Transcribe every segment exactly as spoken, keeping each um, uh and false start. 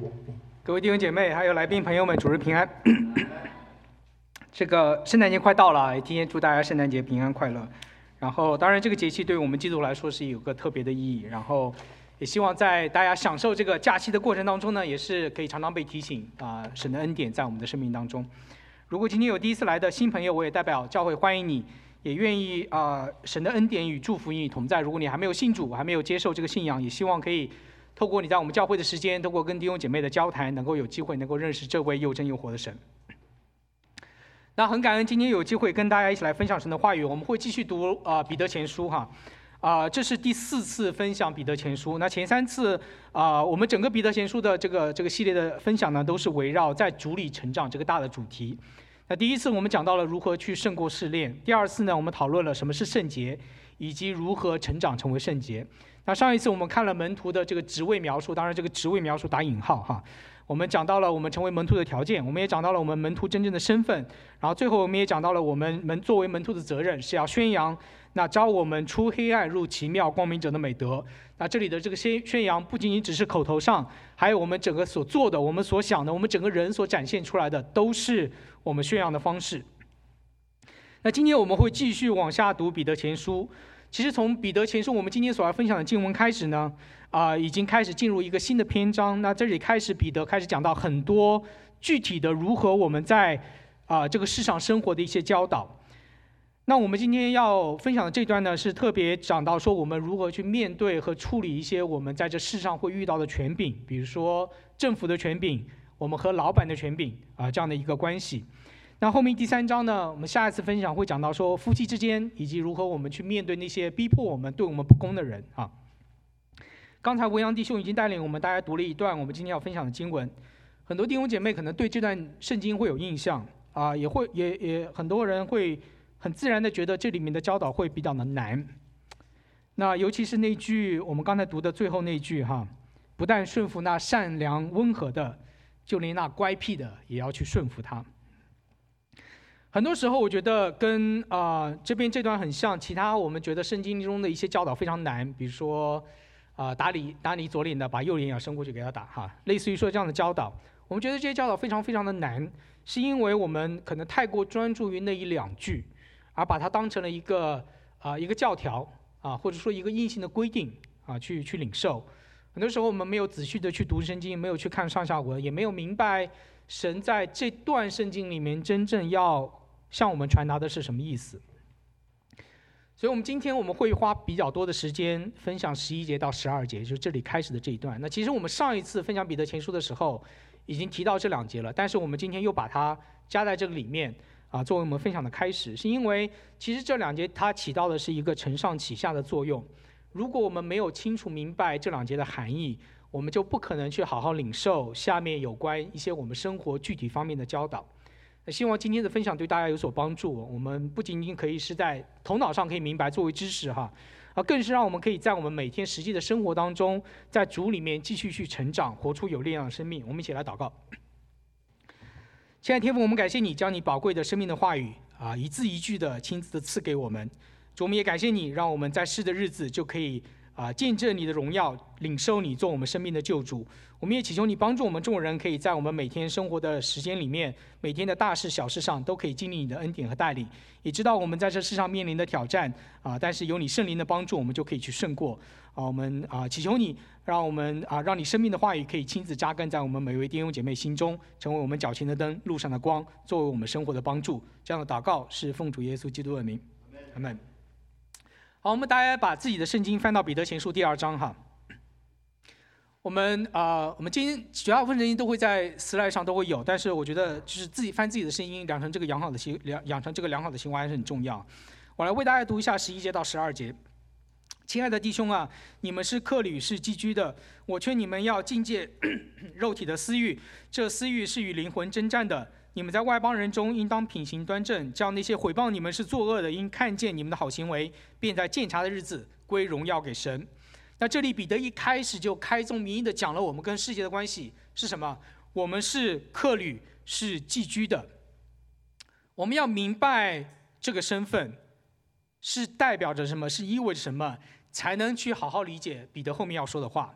各位弟兄姐妹，还有来宾朋友们，主日平安。这个圣诞节快到了，今天祝大家圣诞节平安快乐。然后，当然这个节气对我们基督徒来说是有个特别的意义。然后，也希望在大家享受这个假期的过程当中呢，也是可以常常被提醒啊、呃，神的恩典在我们的生命当中。如果今天有第一次来的新朋友，我也代表教会欢迎你，也愿意啊、呃，神的恩典与祝福与你同在。如果你还没有信主，还没有接受这个信仰，也希望可以透过你在我们教会的时间，透过跟弟兄姐妹的交谈，能够有机会能够认识这位又真又活的神。那很感恩今天有机会跟大家一起来分享神的话语，我们会继续读啊、呃、彼得前书哈，啊、呃、这是第四次分享彼得前书。那前三次啊、呃、我们整个彼得前书的这个这个系列的分享呢，都是围绕在主里成长这个大的主题。那第一次我们讲到了如何去胜过试炼，第二次呢我们讨论了什么是圣洁，以及如何成长成为圣洁。那上一次我们看了门徒的这个职位描述，当然这个职位描述打引号哈。我们讲到了我们成为门徒的条件，我们也讲到了我们门徒真正的身份，然后最后我们也讲到了我们门作为门徒的责任是要宣扬那召我们出黑暗入奇妙光明者的美德。那这里的这个宣宣扬不仅仅只是口头上，还有我们整个所做的，我们所想的，我们整个人所展现出来的，都是我们宣扬的方式。那今天我们会继续往下读彼得前书。其实从彼得前书我们今天所要分享的经文开始呢，啊、呃，已经开始进入一个新的篇章。那这里开始彼得开始讲到很多具体的如何我们在啊、呃、这个世上生活的一些教导。那我们今天要分享的这段呢，是特别讲到说我们如何去面对和处理一些我们在这世上会遇到的权柄，比如说政府的权柄，我们和老板的权柄啊、呃、这样的一个关系。那后面第三章呢，我们下一次分享会讲到说夫妻之间，以及如何我们去面对那些逼迫我们、对我们不公的人啊。刚才文阳弟兄已经带领我们大家读了一段我们今天要分享的经文，很多弟兄姐妹可能对这段圣经会有印象啊，也会也也很多人会很自然的觉得这里面的教导会比较的难。那尤其是那句我们刚才读的最后那句哈，不但顺服那善良温和的，就连那乖僻的也要去顺服他。很多时候我觉得跟啊、呃、这边这段很像，其他我们觉得圣经中的一些教导非常难，比如说啊、呃、打你打你左脸的，把右脸也要伸过去给他打哈，类似于说这样的教导，我们觉得这些教导非常非常的难，是因为我们可能太过专注于那一两句，而把它当成了一个啊、呃、一个教条啊，或者说一个硬性的规定啊去去领受。很多时候我们没有仔细的去读圣经，没有去看上下文，也没有明白神在这段圣经里面真正要向我们传达的是什么意思。所以我们今天我们会花比较多的时间分享十一节到十二节，就是这里开始的这一段。那其实我们上一次分享彼得前书的时候已经提到这两节了，但是我们今天又把它加在这个里面啊，作为我们分享的开始，是因为其实这两节它起到的是一个承上启下的作用。如果我们没有清楚明白这两节的含义，我们就不可能去好好领受下面有关一些我们生活具体方面的教导。希望今天的分享对大家有所帮助。我们不仅仅可以是在头脑上可以明白作为知识哈，啊，更是让我们可以在我们每天实际的生活当中，在主里面继续去成长，活出有力量的生命。我们一起来祷告。亲爱的天父，我们感谢你将你宝贵的生命的话语啊，一字一句的亲自的赐给我们。主，我们也感谢你，让我们在世的日子就可以啊见证你的荣耀，领受你做我们生命的救主。我们也祈求你帮助我们众人，可以在我们每天生活的时间里面，每天的大事小事上，都可以经历你的恩典和带领，也知道我们在这世上面临的挑战啊，但是有你圣灵的帮助，我们就可以去胜过啊。我们啊祈求你，让我们啊让你生命的话语可以亲自扎根在我们每位弟兄姐妹心中，成为我们脚前的灯，路上的光，作为我们生活的帮助。这样的祷告是奉主耶稣基督的名，阿们。好，我们大家把自己的圣经翻到彼得前书第二章哈。我们啊、呃，我们今天绝大部分圣经都会在 slide 上都会有，但是我觉得就是自己翻自己的圣经，养成这个良好的习养养成这个良好的行为还是很重要。我来为大家读一下十一节到十二节。亲爱的弟兄啊，你们是客旅，是寄居的，我劝你们要禁戒肉体的私欲，这私欲是与灵魂征战的。你们在外邦人中应当品行端正，叫那些毁谤你们是作恶的，因看见你们的好行为，便在鉴察的日子归荣耀给神。那这里彼得一开始就开宗明义的讲了我们跟世界的关系是什么？我们是客旅，是寄居的。我们要明白这个身份是代表着什么，是意味着什么，才能去好好理解彼得后面要说的话。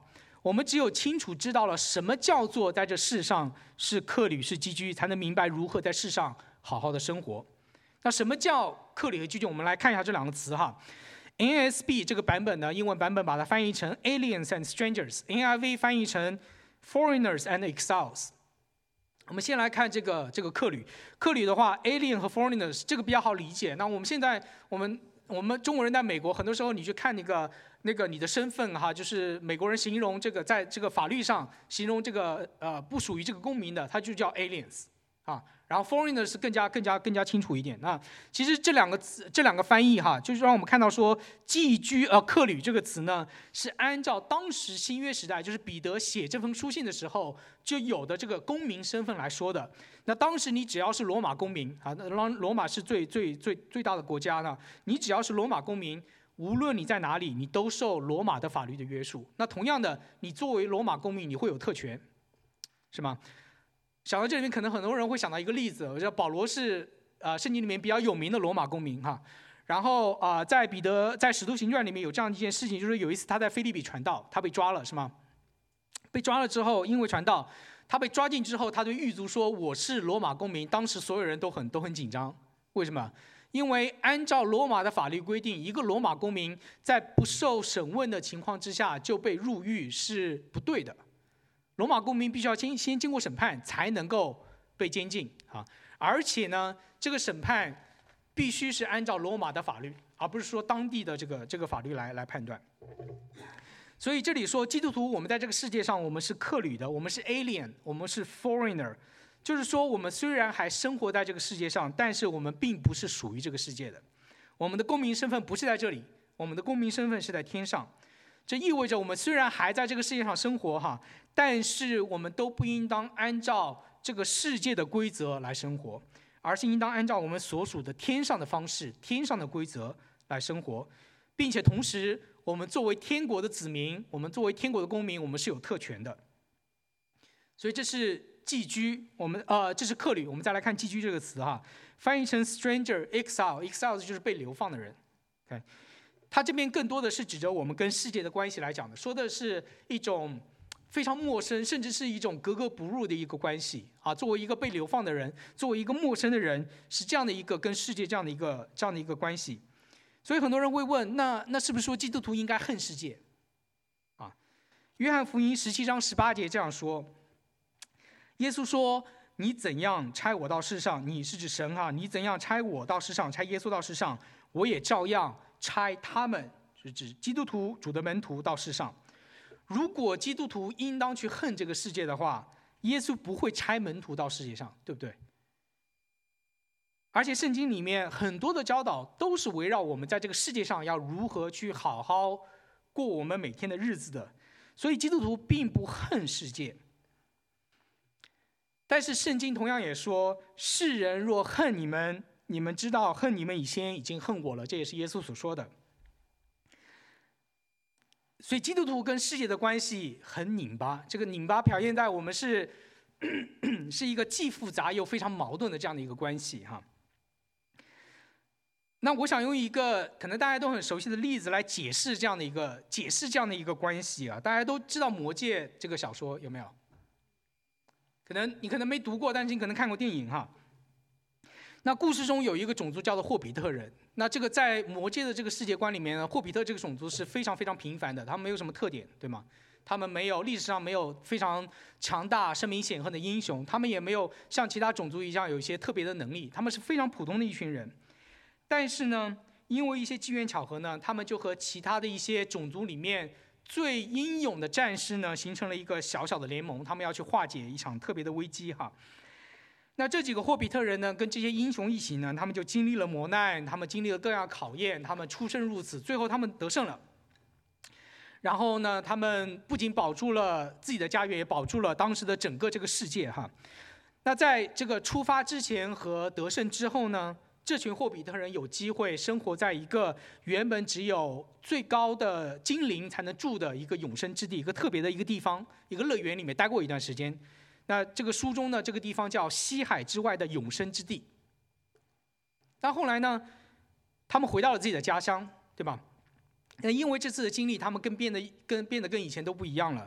我们只有清楚知道了什么叫做在这世上是客旅是寄居，才能明白如何在世上好好的生活。那什么叫客旅和寄居？我们来看一下这两个词哈。N A S B 这个版本呢，英文版本把它翻译成 aliens and strangers，N I V 翻译成 foreigners and exiles。我们先来看这个这个客旅，客旅的话 ，alien 和 foreigners 这个比较好理解。那我们现在我们我们中国人在美国，很多时候你去看那个那个你的身份哈，就是美国人形容这个在这个法律上形容这个呃不属于这个公民的，它就叫 aliens 啊。然后 foreigner 是更加更加更加清楚一点。那其实这两个词这两个翻译哈，就是让我们看到说寄居呃客旅这个词呢，是按照当时新约时代，就是彼得写这封书信的时候就有的这个公民身份来说的。那当时你只要是罗马公民啊，那罗马是最最最最大的国家呢，你只要是罗马公民，无论你在哪里，你都受罗马的法律的约束。那同样的，你作为罗马公民，你会有特权，是吗？想到这里面，可能很多人会想到一个例子，我觉得保罗是呃圣经里面比较有名的罗马公民哈。然后啊、呃，在彼得在使徒行传里面有这样一件事情，就是有一次他在腓立比传道，他被抓了，是吗？被抓了之后，因为传道，他被抓进之后，他对狱卒说：“我是罗马公民。”当时所有人都很都很紧张，为什么？因为按照罗马的法律规定，一个罗马公民在不受审问的情况之下就被入狱是不对的。罗马公民必须要先先经过审判，才能够被监禁啊！而且呢，这个审判必须是按照罗马的法律，而不是说当地的这个这个法律来来判断。所以这里说，基督徒我们在这个世界上，我们是客旅的，我们是 alien， 我们是 foreigner， 就是说我们虽然还生活在这个世界上，但是我们并不是属于这个世界的。我们的公民身份不是在这里，我们的公民身份是在天上。这意味着我们虽然还在这个世界上生活哈，但是我们都不应当按照这个世界的规则来生活，而是应当按照我们所属的天上的方式、天上的规则来生活，并且同时，我们作为天国的子民，我们作为天国的公民，我们是有特权的。所以这是寄居，我们呃这是客旅。我们再来看寄居这个词哈，翻译成 stranger、exile，exile 就是被流放的人。OK。它这边更多的是指着我们跟世界的关系来讲的，说的是一种非常陌生，甚至是一种格格不入的一个关系啊。作为一个被流放的人，作为一个陌生的人，是这样的一个跟世界这样的一个这样的一个关系。所以很多人会问，那那是不是说基督徒应该恨世界？啊，约翰福音十七章十八节这样说：耶稣说：“你怎样差我到世上，你是指神啊，你怎样差我到世上，差耶稣到世上，我也照样。”差他们是指基督徒主的门徒到世上。如果基督徒应当去恨这个世界的话，耶稣不会差门徒到世界上，对不对？而且圣经里面很多的教导都是围绕我们在这个世界上要如何去好好过我们每天的日子的。所以基督徒并不恨世界。但是圣经同样也说，世人若恨你们，你们知道恨你们以先已经恨我了，这也是耶稣所说的。所以基督徒跟世界的关系很拧巴，这个拧巴表现在我们是是一个既复杂又非常矛盾的这样的一个关系哈。那我想用一个可能大家都很熟悉的例子来解释这样的一个解释这样的一个关系啊。大家都知道《魔戒》这个小说有没有？可能你可能没读过，但是你可能看过电影哈。那故事中有一个种族叫做霍比特人，那这个在魔戒的这个世界观里面呢，霍比特这个种族是非常非常平凡的，他们没有什么特点，对吗？他们没有历史上没有非常强大、声名显赫的英雄，他们也没有像其他种族一样有一些特别的能力，他们是非常普通的一群人。但是呢，因为一些机缘巧合呢，他们就和其他的一些种族里面最英勇的战士呢，形成了一个小小的联盟，他们要去化解一场特别的危机哈。那这几个霍比特人呢，跟这些英雄一起呢，他们就经历了磨难，他们经历了各样考验，他们出生入死，最后他们得胜了。然后呢，他们不仅保住了自己的家园，也保住了当时的整个这个世界哈。那在这个出发之前和得胜之后呢，这群霍比特人有机会生活在一个原本只有最高的精灵才能住的一个永生之地，一个特别的一个地方，一个乐园里面待过一段时间。那这个书中呢，这个地方叫西海之外的永生之地。但后来呢，他们回到了自己的家乡，对吧？那因为这次的经历，他们跟变得跟变得跟以前都不一样了。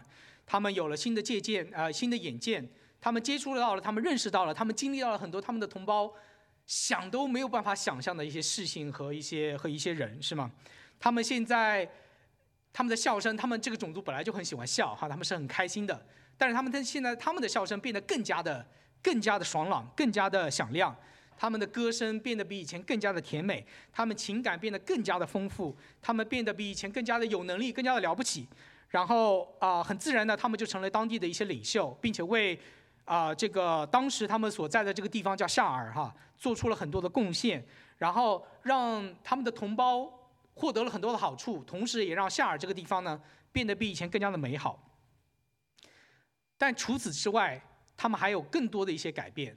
他们有了新的借鉴，呃，新的眼见，他们接触到了，他们认识到了，他们经历到了很多他们的同胞想都没有办法想象的一些事情和一些和一些人，是吗？他们现在他们的笑声，他们这个种族本来就很喜欢笑哈，他们是很开心的，但是他们的现在他们的笑声变得更加的更加的爽朗，更加的响亮。他们的歌声变得比以前更加的甜美，他们情感变得更加的丰富，他们变得比以前更加的有能力，更加的了不起。然后啊、呃，很自然的，他们就成了当地的一些领袖，并且为啊、呃、这个当时他们所在的这个地方叫夏尔哈，做出了很多的贡献，然后让他们的同胞获得了很多的好处，同时也让夏尔这个地方呢变得比以前更加的美好。但除此之外，他们还有更多的一些改变。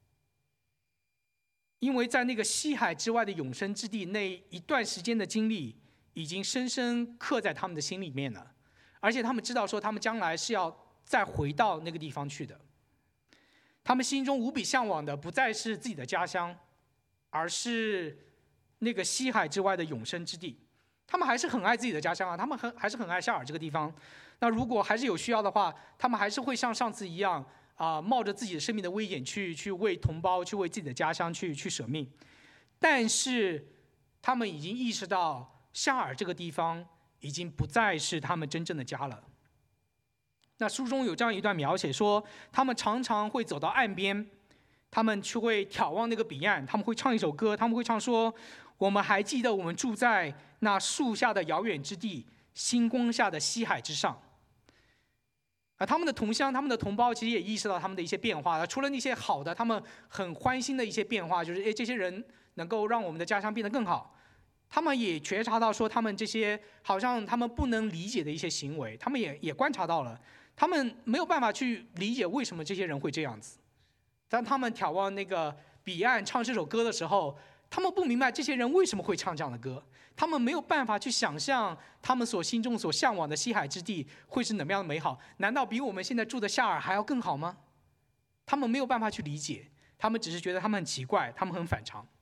因为在那个西海之外的永生之地，那一段时间的经历已经深深刻在他们的心里面了，而且他们知道说他们将来是要再回到那个地方去的。他们心中无比向往的不再是自己的家乡，而是那个西海之外的永生之地。他们还是很爱自己的家乡啊，他们很还是很爱夏尔这个地方。那如果还是有需要的话，他们还是会像上次一样。啊、呃，冒着自己的生命的危险去去为同胞、去为自己的家乡去去舍命，但是他们已经意识到夏尔这个地方已经不再是他们真正的家了。那书中有这样一段描写说，他们常常会走到岸边，他们去会眺望那个彼岸，他们会唱一首歌，他们会唱说：“我们还记得我们住在那树下的遥远之地，星光下的西海之上。”啊，他们的同乡、他们的同胞其实也意识到他们的一些变化。除了那些好的，他们很欢欣的一些变化，就是哎，这些人能够让我们的家乡变得更好。他们也觉察到说，他们这些好像他们不能理解的一些行为，他们也也观察到了，他们没有办法去理解为什么这些人会这样子。当他们眺望那个彼岸唱这首歌的时候，他们不明白这些人为什么会唱这样的歌，他们没有办法去想象他们所心中所向往的西海之地会是怎么样的美好。难道比我们现在住的夏尔还要更好吗？他们没有办法去理解，他们只是觉得他们很奇怪，他们很反常。《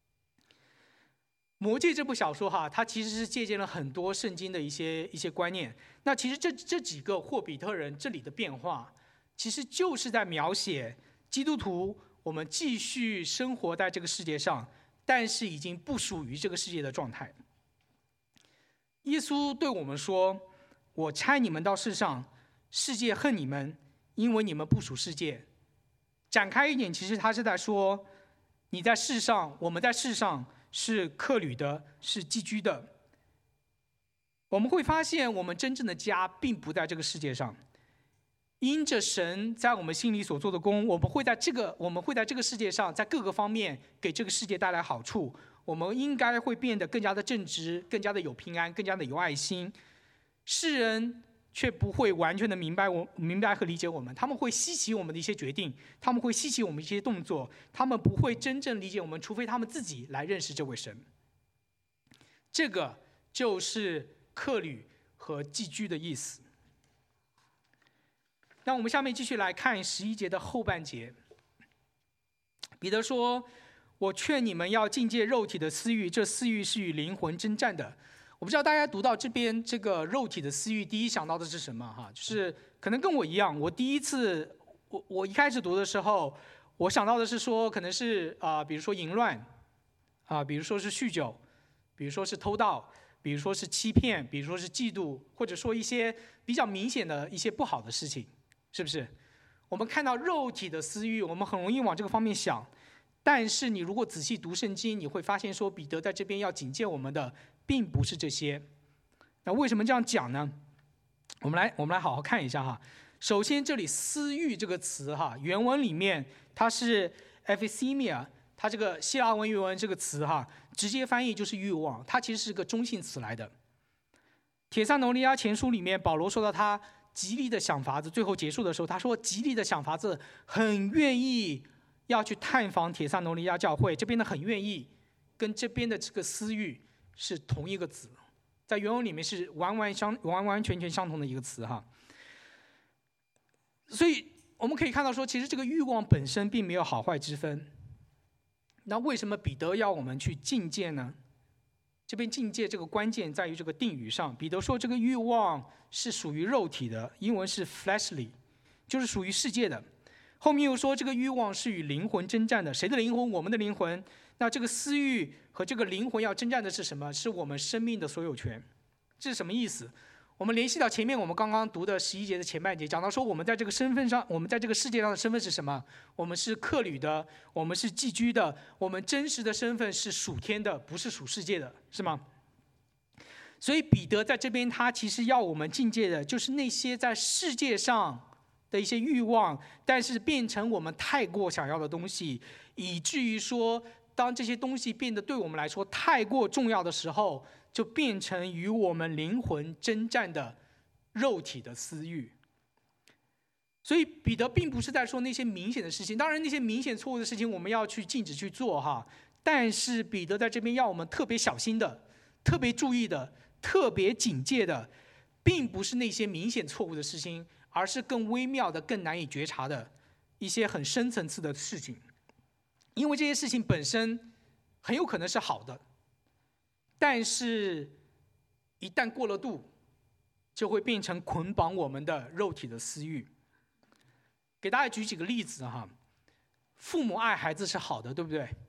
魔戒》这部小说哈，它其实是借鉴了很多圣经的一些一些观念。那其实这这几个霍比特人这里的变化，其实就是在描写基督徒我们继续生活在这个世界上，但是已经不属于这个世界的状态。耶稣对我们说：“我差你们到世上，世界恨你们，因为你们不属世界。”展开一点，其实他是在说，你在世上，我们在世上是客旅的，是寄居的。我们会发现，我们真正的家并不在这个世界上。因着神在我们心里所做的工，我们会在这个我们会在这个世界上，在各个方面给这个世界带来好处。我们应该会变得更加的正直，更加的有平安，更加的有爱心。世人却不会完全的明白我明白和理解我们，他们会稀奇我们的一些决定，他们会稀奇我们一些动作，他们不会真正理解我们，除非他们自己来认识这位神。这个就是客旅和寄居的意思。那我们下面继续来看十一节的后半节。彼得说：“我劝你们要禁戒肉体的私欲，这私欲是与灵魂征战的。”我不知道大家读到这边，这个肉体的私欲，第一想到的是什么？哈，就是可能跟我一样，我第一次，我我一开始读的时候，我想到的是说，可能是啊、呃，比如说淫乱，啊、呃，比如说是酗酒，比如说是偷盗，比如说是欺骗，比如说是嫉妒，或者说一些比较明显的一些不好的事情。是不是？我们看到肉体的私欲，我们很容易往这个方面想。但是你如果仔细读圣经，你会发现说，彼得在这边要警戒我们的，并不是这些。那为什么这样讲呢？我们来，我们来好好看一下哈。首先，这里“私欲”这个词哈，原文里面它是 epithemia， 它这个希腊文原文这个词哈，直接翻译就是欲望，它其实是个中性词来的。帖撒罗尼迦前书里面，保罗说到他极力的想法子，最后结束的时候，他说极力的想法子，很愿意要去探访帖撒罗尼迦教会。这边的很愿意，跟这边的这个私欲是同一个词，在原文里面是完完相完完全全相同的一个词哈。所以我们可以看到说，其实这个欲望本身并没有好坏之分。那为什么彼得要我们去禁戒呢？ 这边境界这个关键在于这个定语上。彼得说这个欲望是属于肉体的，英文是 fleshly， 就是属于世界的。后面又说这个欲望是与灵魂征战的，谁的灵魂？我们的灵魂。那这个私欲和这个灵魂要征战的是什么？是我们生命的所有权。这是什么意思？我们联系到前面我们刚刚读的十一节的前半节，讲到说我们在这个身份上，我们在这个世界上的身份是什么？我们是客旅的，我们是寄居的，我们真实的身份是属天的，不是属世界的，是吗？所以彼得在这边他其实要我们境界的就是那些在世界上的一些欲望，但是变成我们太过想要的东西，以至于说当这些东西变得对我们来说太过重要的时候，就变成与我们灵魂征战的肉体的私欲。所以彼得并不是在说那些明显的事情，当然那些明显错误的事情我们要去禁止去做哈，但是彼得在这边要我们特别小心的、特别注意的、特别警戒的，并不是那些明显错误的事情，而是更微妙的、更难以觉察的一些很深层次的事情。因为这些事情本身很有可能是好的，但是一旦过了度，就会变成捆绑我们的肉体的私欲。给大家举几个例子哈，父母爱孩子是好的，对不对？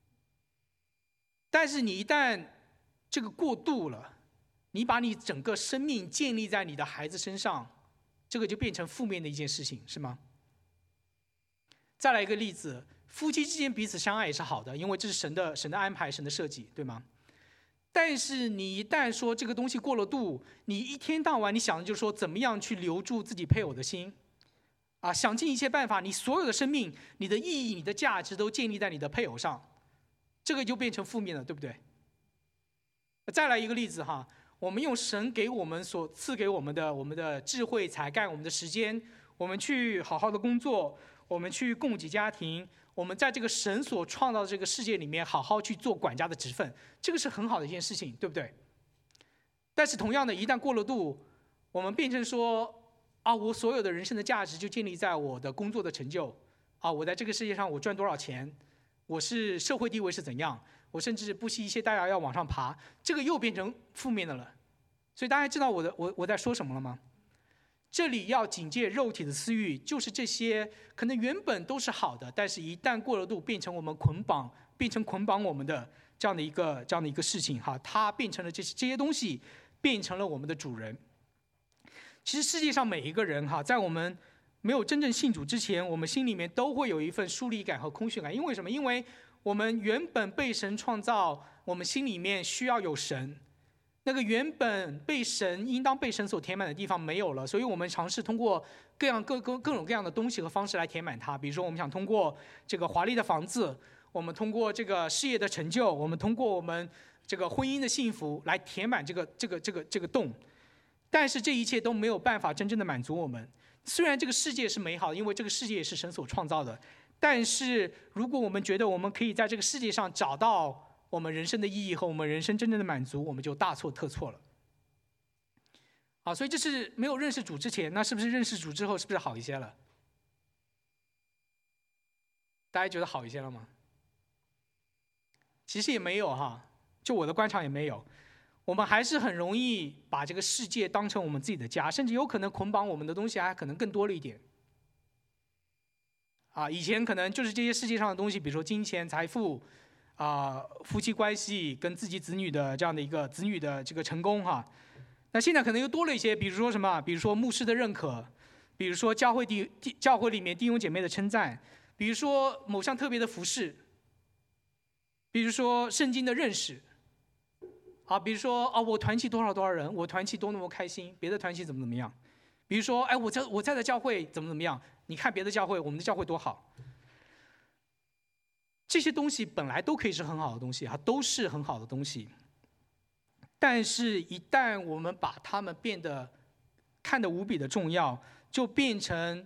但是你一旦这个过度了，你把你整个生命建立在你的孩子身上，这个就变成负面的一件事情，是吗？再来一个例子，夫妻之间彼此相爱也是好的，因为这是神的神的安排，神的设计，对吗？但是你一旦说这个东西过了度，你一天到晚你想的就是说怎么样去留住自己配偶的心，啊，想尽一切办法，你所有的生命、你的意义、你的价值都建立在你的配偶上，这个就变成负面了，对不对？再来一个例子哈，我们用神给我们所赐给我们的我们的智慧、才干、我们的时间，我们去好好的工作，我们去供给家庭，我们在这个神所创造的这个世界里面好好去做管家的职分，这个是很好的一件事情，对不对？但是同样的，一旦过了度，我们变成说啊，我所有的人生的价值就建立在我的工作的成就，啊，我在这个世界上我赚多少钱，我是社会地位是怎样，我甚至不惜一切代价要往上爬，这个又变成负面的了。所以大家知道我的我我在说什么了吗？这里要警戒肉体的私欲，就是这些可能原本都是好的，但是一旦过了度，变成我们捆绑，变成捆绑我们的这样的一个这样的一个事情哈，它变成了这些这些东西，变成了我们的主人。其实世界上每一个人哈，在我们没有真正信主之前，我们心里面都会有一份疏离感和空虚感。因为什么？因为我们原本被神创造，我们心里面需要有神。那个原本被神应当被神所填满的地方没有了，所以我们尝试通过各样各各各种各样的东西和方式来填满它。比如说，我们想通过这个华丽的房子，我们通过这个事业的成就，我们通过我们这个婚姻的幸福来填满这个这个这个这个洞。但是这一切都没有办法真正的满足我们。虽然这个世界是美好的，因为这个世界也是神所创造的，但是如果我们觉得我们可以在这个世界上找到我们人生的意义和我们人生真正的满足，我们就大错特错了。好，所以这是没有认识主之前，那是不是认识主之后是不是好一些了？大家觉得好一些了吗？其实也没有哈，就我的观察也没有。我们还是很容易把这个世界当成我们自己的家，甚至有可能捆绑我们的东西还可能更多了一点。啊，以前可能就是这些世界上的东西，比如说金钱、财富。啊，夫妻关系跟自己子女的这样的一个子女的这个成功哈，那现在可能又多了一些，比如说什么？比如说牧师的认可，比如说教会弟教会里面弟兄姐妹的称赞，比如说某项特别的服饰，比如说圣经的认识，啊，比如说啊，我团契多少多少人，我团契多那么开心，别的团契怎么怎么样？比如说，哎，我在我在的教会怎么怎么样？你看别的教会，我们的教会多好。这些东西本来都可以是很好的东西，它都是很好的东西。但是，一旦我们把它们变得看得无比的重要，就变成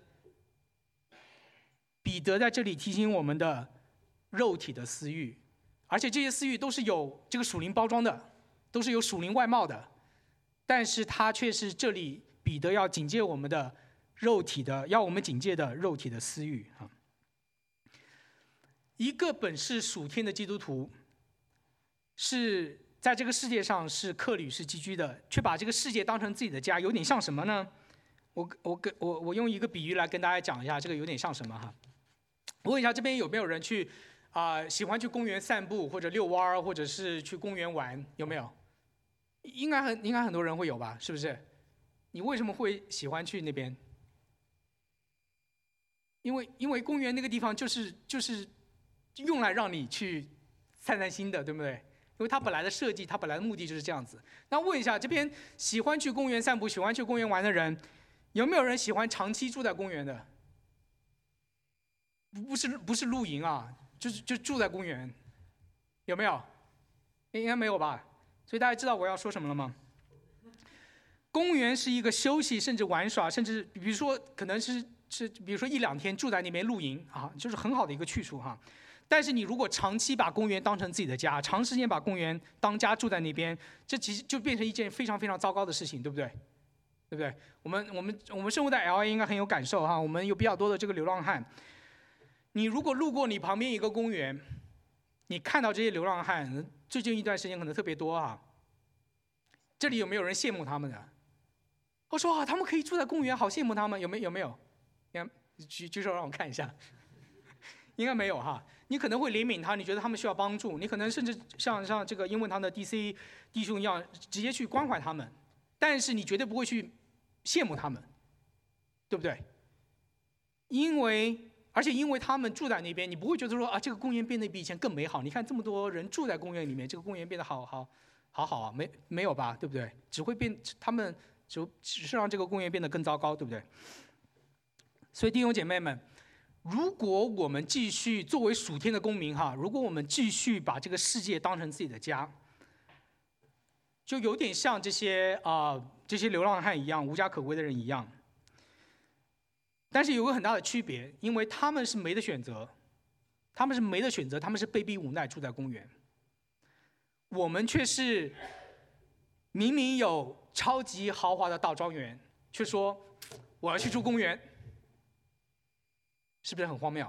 彼得在这里提醒我们的肉体的私欲，而且这些私欲都是有这个属灵包装的，都是有属灵外貌的，但是它却是这里彼得要警戒我们的肉体的，要我们警戒的肉体的私欲啊。一个本是属天的基督徒，是在这个世界上是客旅是寄居的，却把这个世界当成自己的家，有点像什么呢？我我跟我我用一个比喻来跟大家讲一下，这个有点像什么哈？我问一下，这边有没有人去啊、呃、喜欢去公园散步或者遛弯儿，或者是去公园玩？有没有？应该很应该很多人会有吧？是不是？你为什么会喜欢去那边？因为因为公园那个地方就是就是用来让你去散散心的，对不对？因为它本来的设计，它本来的目的就是这样子。那问一下，这边喜欢去公园散步、喜欢去公园玩的人，有没有人喜欢长期住在公园的？不是不是露营啊，就是就住在公园，有没有？应该没有吧？所以大家知道我要说什么了吗？公园是一个休息，甚至玩耍，甚至比如说可能是是比如说一两天住在那边露营啊，就是很好的一个去处哈。但是你如果长期把公园当成自己的家，长时间把公园当家住在那边，这其实就变成一件非常非常糟糕的事情，对不对？对不对？我们我们我们生活在 L A 应该很有感受哈，我们有比较多的这个流浪汉。你如果路过你旁边一个公园，你看到这些流浪汉，最近一段时间可能特别多啊。这里有没有人羡慕他们的？我说啊，他们可以住在公园，好羡慕他们，有没有？有没有？你看，举举手让我看一下。应该没有哈，你可能会怜悯他，你觉得他们需要帮助，你可能甚至像像这个英文堂的 D C 弟兄一样，直接去关怀他们，但是你绝对不会去羡慕他们，对不对？因为而且因为他们住在那边，你不会觉得说啊，这个公园变得比以前更美好。你看这么多人住在公园里面，这个公园变得好好好好啊，没没有吧？对不对？只会变，他们只只是让这个公园变得更糟糕，对不对？所以弟兄姐妹们。如果我们继续作为属天的公民哈，如果我们继续把这个世界当成自己的家，就有点像这些啊、呃、这些流浪汉一样，无家可归的人一样。但是有个很大的区别，因为他们是没得选择，他们是没得选择，他们是被逼无奈住在公园。我们却是明明有超级豪华的大庄园，却说我要去住公园。是不是很荒谬？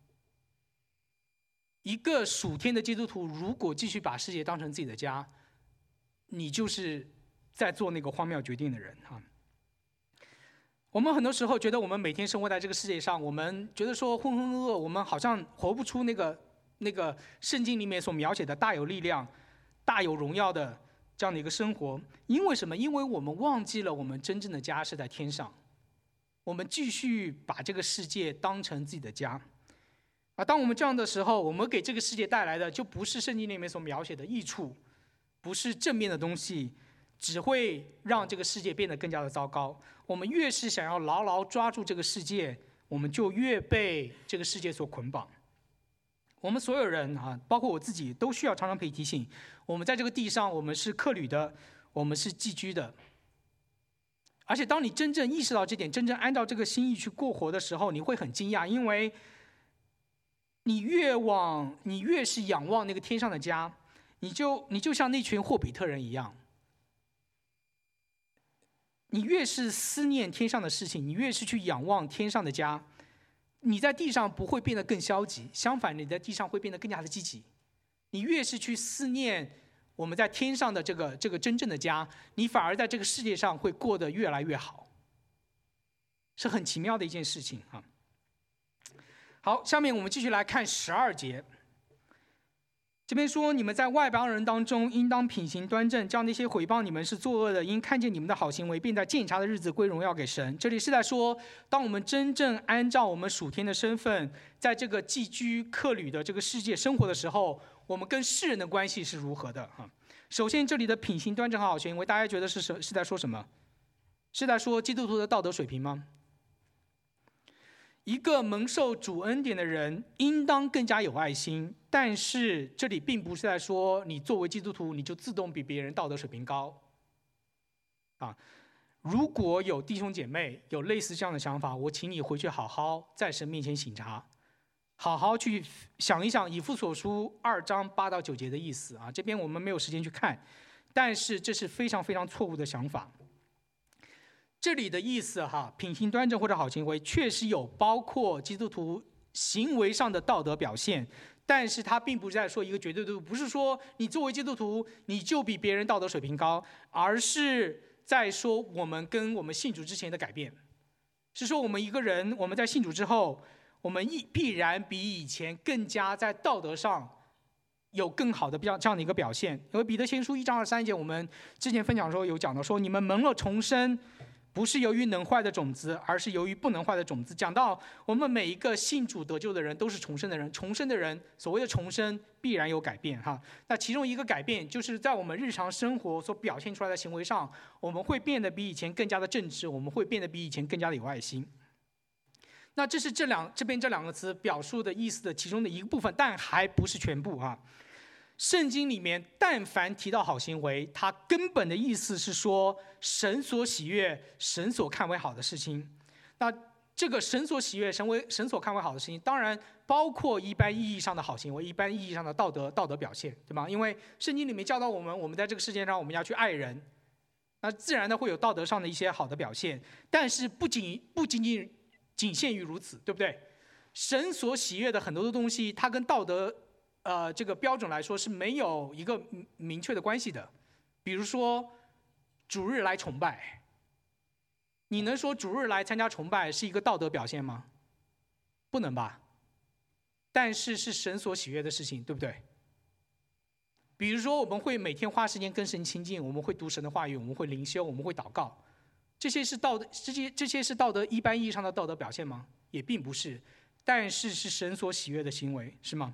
一个属天的基督徒，如果继续把世界当成自己的家，你就是在做那个荒谬决定的人哈。我们很多时候觉得，我们每天生活在这个世界上，我们觉得说浑浑噩噩，我们好像活不出那个那个圣经里面所描写的大有力量、大有荣耀的这样的一个生活。因为什么？因为我们忘记了我们真正的家是在天上。我们继续把这个世界当成自己的家，啊，当我们这样的时候，我们给这个世界带来的就不是圣经里面所描写的益处，不是正面的东西，只会让这个世界变得更加的糟糕。我们越是想要牢牢抓住这个世界，我们就越被这个世界所捆绑。我们所有人啊，包括我自己，都需要常常被提醒：我们在这个地上，我们是客旅的，我们是寄居的。而且当你真正意识到这点，真正按照这个心意去过活的时候，你会很惊讶，因为你越往你越是仰望那个天上的家，你就你就像那群霍比特人一样，你越是思念天上的事情，你越是去仰望天上的家，你在地上不会变得更消极，相反，你在地上会变得更加的积极。你越是去思念我们在天上的这个这个真正的家，你反而在这个世界上会过得越来越好，是很奇妙的一件事情啊。好，下面我们继续来看十二节。这边说，你们在外邦人当中应当品行端正，叫那些毁谤你们是作恶的，因看见你们的好行为，并在鉴察的日子归荣耀给神。这里是在说，当我们真正按照我们属天的身份，在这个寄居客旅的这个世界生活的时候，我们跟世人的关系是如何的哈？首先，这里的品行端正和好行为，大家觉得是是是在说什么？是在说基督徒的道德水平吗？一个蒙受主恩典的人，应当更加有爱心。但是这里并不是在说你作为基督徒，你就自动比别人道德水平高。啊，如果有弟兄姐妹有类似这样的想法，我请你回去好好在神面前省察，好好去想一想以弗所书二章八到九节的意思啊。这边我们没有时间去看，但是这是非常非常错误的想法。这里的意思哈，品行端正或者好行为，确实有包括基督徒行为上的道德表现， 但是他并不是在说一个绝对度，不是说你作为基督徒你就比别人道德水平高，而是在说我们跟我们信主之前的改变，是说我们一个人我们在信主之后，我们必然比以前更加在道德上有更好的这样的一个表现。因为彼得前书一章二三节，我们之前分享的时候有讲到说，你们蒙了重生，不是由于能坏的种子，而是由于不能坏的种子。讲到我们每一个信主得救的人都是重生的人，重生的人所谓的重生必然有改变哈。那其中一个改变就是在我们日常生活所表现出来的行为上，我们会变得比以前更加的正直，我们会变得比以前更加的有爱心。那这是这两这边这两个词表述的意思的其中的一个部分，但还不是全部哈。圣经里面但凡提到好行为，它根本的意思是说神所喜悦、神所看为好的事情。那这个神所喜悦、神为神所看为好的事情，当然包括一般意义上的好行为、一般意义上的道德道德表现，对吗？因为圣经里面教导我们，我们在这个世界上我们要去爱人，那自然的会有道德上的一些好的表现。但是不仅不仅仅仅限于如此，对不对？神所喜悦的很多的东西，它跟道德呃，这个标准来说是没有一个明确的关系的。比如说主日来崇拜，你能说主日来参加崇拜是一个道德表现吗？不能吧。但是是神所喜悦的事情，对不对？比如说我们会每天花时间跟神亲近，我们会读神的话语，我们会灵修，我们会祷告，这些是道德这些这些是道德一般意义上的道德表现吗？也并不是，但是是神所喜悦的行为，是吗？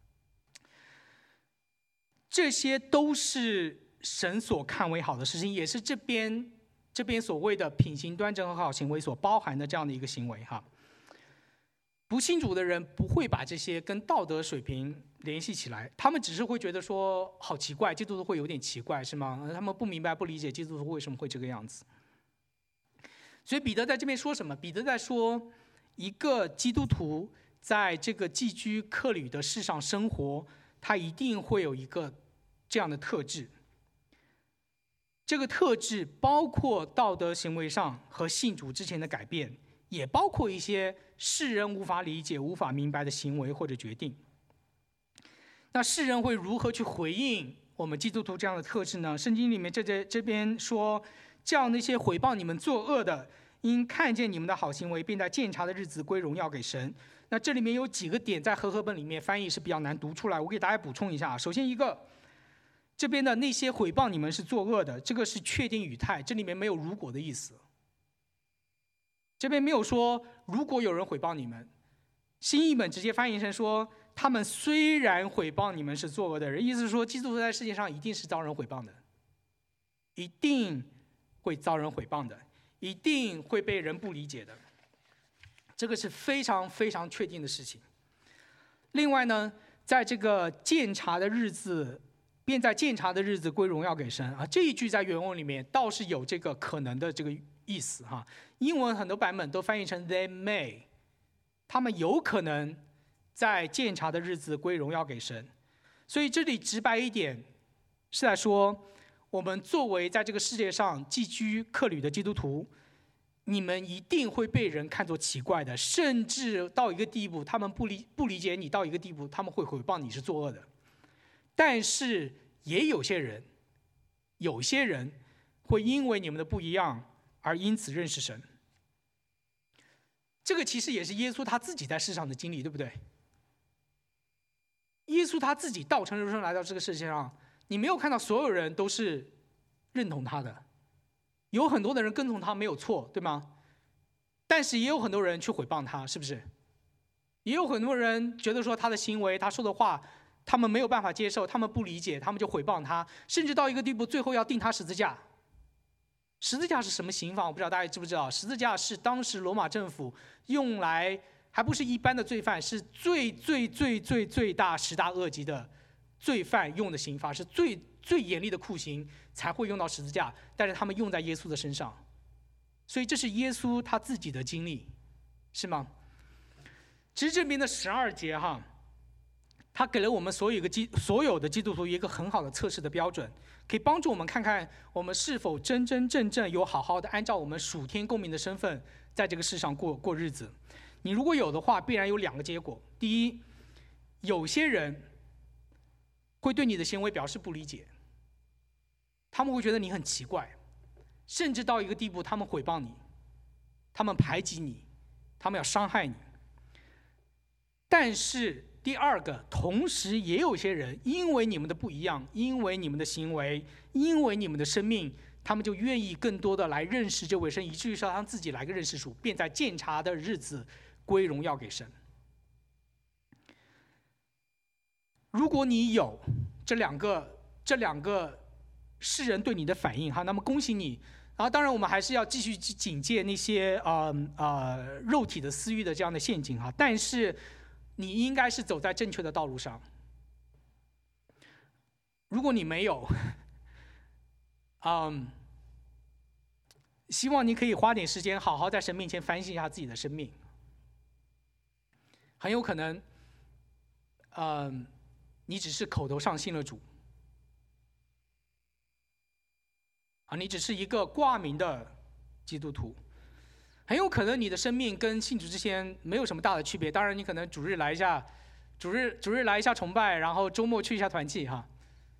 这些都是神所看为好的事情，也是这边这边所谓的品行端正和好行为所包含的这样的一个行为哈。不信主的人不会把这些跟道德水平联系起来，他们只是会觉得说好奇怪，基督徒会有点奇怪，是吗？他们不明白不理解基督徒为什么会这个样子。所以彼得在这边说什么？彼得在说一个基督徒在这个寄居客旅的世上生活，他一定会有一个这样的特质。这个特质包括道德行为上和信主之前的改变，也包括一些世人无法理解、无法明白的行为或者决定。那世人会如何去回应我们基督徒这样的特质呢？圣经里面这这这边说，叫那些毁谤你们作恶的，因看见你们的好行为，并在鉴察的日子归荣耀给神。那这里面有几个点在和合本里面翻译是比较难读出来，我给大家补充一下。首先一个，这边的那些毁谤你们是作恶的，这个是确定语态，这里面没有如果的意思。这边没有说如果有人毁谤你们，新译本直接翻译成说他们虽然毁谤你们是作恶的人，意思是说基督徒在世界上一定是遭人毁谤的，一定会遭人毁谤的，一定会被人不理解的，这个是非常非常确定的事情。另外呢，在这个鉴察的日子，便在鉴察的日子归荣耀给神啊，这一句在原文里面倒是有这个可能的这个意思哈。英文很多版本都翻译成 they may， 他们有可能在鉴察的日子归荣耀给神。所以这里直白一点是在说，我们作为在这个世界上寄居客旅的基督徒，你们一定会被人看作奇怪的，甚至到一个地步，他们不理不理解你到一个地步，他们会毁谤你是作恶的。但是也有些人，有些人会因为你们的不一样而因此认识神。这个其实也是耶稣他自己在世上的经历，对不对？耶稣他自己道成肉身来到这个世界上，你没有看到所有人都是认同他的，有很多的人跟从他没有错，对吗？但是也有很多人去毁谤他，是不是？也有很多人觉得说他的行为他说的话他们没有办法接受，他们不理解，他们就毁谤他，甚至到一个地步最后要钉他十字架。十字架是什么刑罚我不知道大家知不知道，十字架是当时罗马政府用来，还不是一般的罪犯，是最最最最最大十大恶极的罪犯用的刑罚，是最最严厉的酷刑才会用到十字架，但是他们用在耶稣的身上，所以这是耶稣他自己的经历，是吗？其实这边的十二节哈，他给了我们所有一个基所有的基督徒一个很好的测试的标准，可以帮助我们看看我们是否真真正正有好好的按照我们属天公民的身份在这个世上过过日子。你如果有的话，必然有两个结果：第一， 有些人会对你的行为表示不理解，他们会觉得你很奇怪，甚至到一个地步，他们毁谤你，他们排挤你，他们要伤害你。但是第二个，同时也有些人因为你们的不一样，因为你们的行为，因为你们的生命，他们就愿意更多的来认识这位神，以至于说他自己来个认识主，便在鉴察的日子归荣耀给神。如果你有这两个这两个世人对你的反应哈，那么恭喜你。然后当然我们还是要继续去警戒那些呃呃肉体的私欲的这样的陷阱哈，但是你应该是走在正确的道路上。如果你没有，嗯，希望你可以花点时间好好在神面前反省一下自己的生命。很有可能，嗯，你只是口头上信了主，啊，你只是一个挂名的基督徒，很有可能你的生命跟信主之前没有什么大的区别。当然，你可能主日来一下，主日主日来一下崇拜，然后周末去一下团契哈。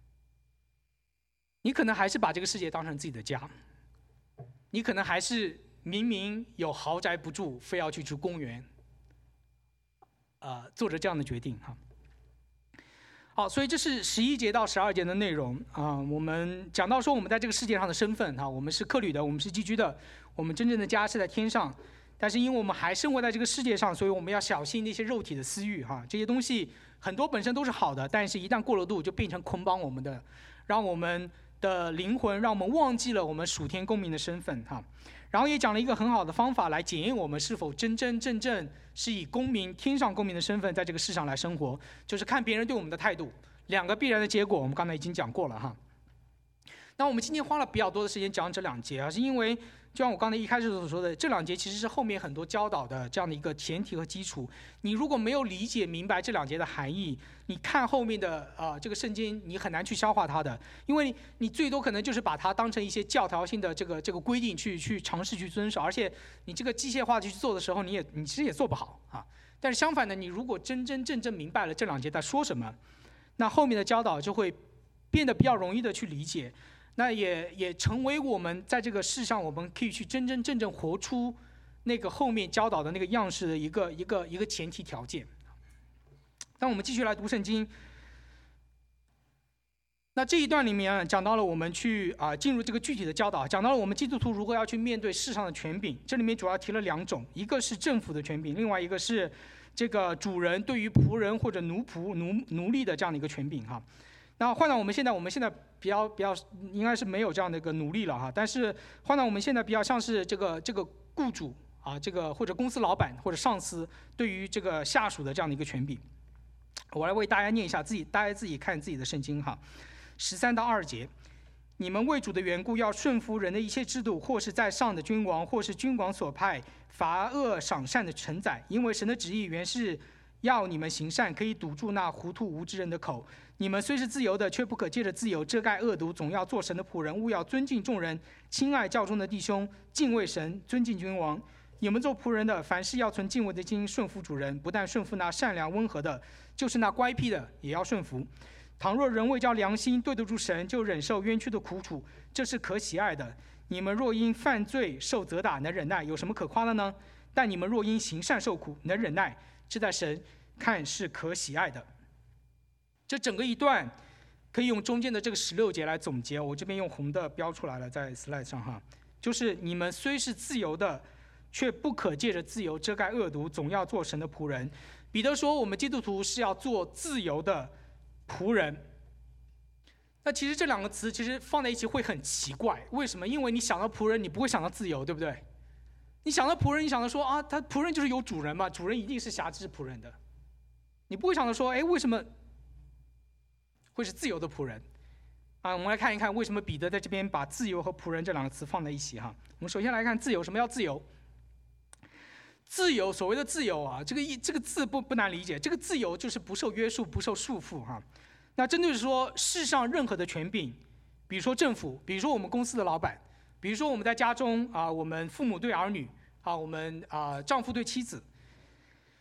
你可能还是把这个世界当成自己的家，你可能还是明明有豪宅不住，非要去住公园，呃，做着这样的决定哈。好，所以这是十一节到十二节的内容啊、呃。我们讲到说，我们在这个世界上的身份哈，我们是客旅的，我们是寄居的，我们真正的家是在天上。但是因为我们还生活在这个世界上，所以我们要小心那些肉体的私欲哈。这些东西很多本身都是好的，但是一旦过了度，就变成捆绑我们的，让我们的灵魂，让我们忘记了我们属天公民的身份哈。然后也讲了一个很好的方法来检验我们是否真真正正是以公民、天上公民的身份在这个世上来生活，就是看别人对我们的态度。两个必然的结果，我们刚才已经讲过了哈。那我们今天花了比较多的时间讲这两节啊，是因为就像我刚才一开始所说的，这两节其实是后面很多教导的这样的一个前提和基础。你如果没有理解明白这两节的含义，你看后面的呃这个圣经，你很难去消化它的，因为你最多可能就是把它当成一些教条性的这个这个规定去去尝试去遵守，而且你这个机械化的去做的时候，你也你其实也做不好啊。但是相反的，你如果真真正正明白了这两节在说什么，那后面的教导就会变得比较容易的去理解。那也也成为我们在这个世上，我们可以去真真正正活出那个后面教导的那个样式的一个一个一个前提条件。当我们继续来读圣经，那这一段里面讲到了我们去啊、呃、进入这个具体的教导，讲到了我们基督徒如何要去面对世上的权柄。这里面主要提了两种，一个是政府的权柄，另外一个是这个主人对于仆人或者奴仆奴奴隶的这样的一个权柄哈。那换到我们现在，我们现在比较比较应该是没有这样的一个奴隶了哈。但是换到我们现在比较像是这个这个雇主啊，这个或者公司老板或者上司对于这个下属的这样的一个权柄。我来为大家念一下，自己大家自己看自己的圣经哈。十三到二节，你们为主的缘故要顺服人的一切制度，或是在上的君王，或是君王所派罚恶赏善的臣宰，因为神的旨意原是要你们行善，可以堵住那糊涂无知人的口。你们虽是自由的，却不可借着自由遮盖恶毒，总要做神的仆人，务要尊敬众人，亲爱教中的弟兄，敬畏神，尊敬君王。你们做仆人的，凡事要存敬畏的心，顺服主人，不但顺服那善良温和的，就是那乖僻的也要顺服。倘若人为叫良心对得住神，就忍受冤屈的苦楚，这是可喜爱的。你们若因犯罪受责打，能忍耐，有什么可夸的呢？但你们若因行善受苦，能忍耐，这在神看是可喜爱的。这整个一段可以用中间的这个十六节来总结，我这边用红的标出来了，在 slide 上哈，就是你们虽是自由的，却不可借着自由遮盖恶毒，总要做神的仆人。彼得说，我们基督徒是要做自由的仆人。那其实这两个词其实放在一起会很奇怪，为什么？因为你想到仆人，你不会想到自由，对不对？你想到仆人，你想到说啊，他仆人就是有主人嘛，主人一定是辖制仆人的。你不会想到说，哎，为什么会是自由的仆人？啊，我们来看一看为什么彼得在这边把自由和仆人这两个词放在一起哈。我们首先来看自由，什么叫自由？自由，所谓的自由啊，这个一这个字不不难理解，这个自由就是不受约束、不受束缚哈。那针对说世上任何的权柄，比如说政府，比如说我们公司的老板，比如说我们在家中啊，我们父母对儿女啊，我们啊丈夫对妻子，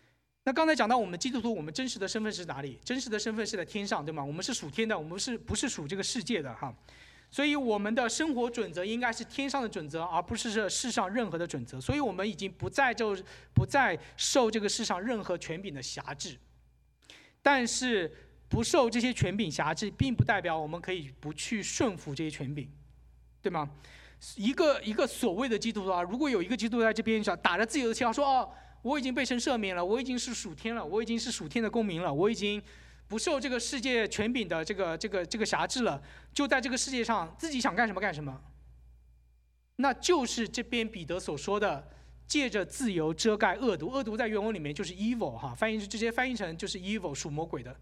那刚才讲到我们基督徒，我们真实的身份是哪里？真实的身份是在天上，对吗？我们是属天的，我们是不是属这个世界的哈？所以我们的生活准则应该是天上的准则，而不是这世上任何的准则。所以我们已经不再就不再受这个世上任何权柄的辖制。但是不受这些权柄辖制，并不代表我们可以不去顺服这些权柄，对吗？一个一个所谓的基督徒啊，如果有一个基督徒在这边想打着自由的旗号说哦，我已经被神赦免了，我已经是属天了，我已经是属天的公民了，我已经不受这个世界权柄的这个这个这个辖制了，就在这个世界上自己想干什么干什么，那就是这边彼得所说的借着自由遮盖恶毒。恶毒在原文里面就是 evil 哈，翻译直接翻译成就是 evil 属魔鬼的。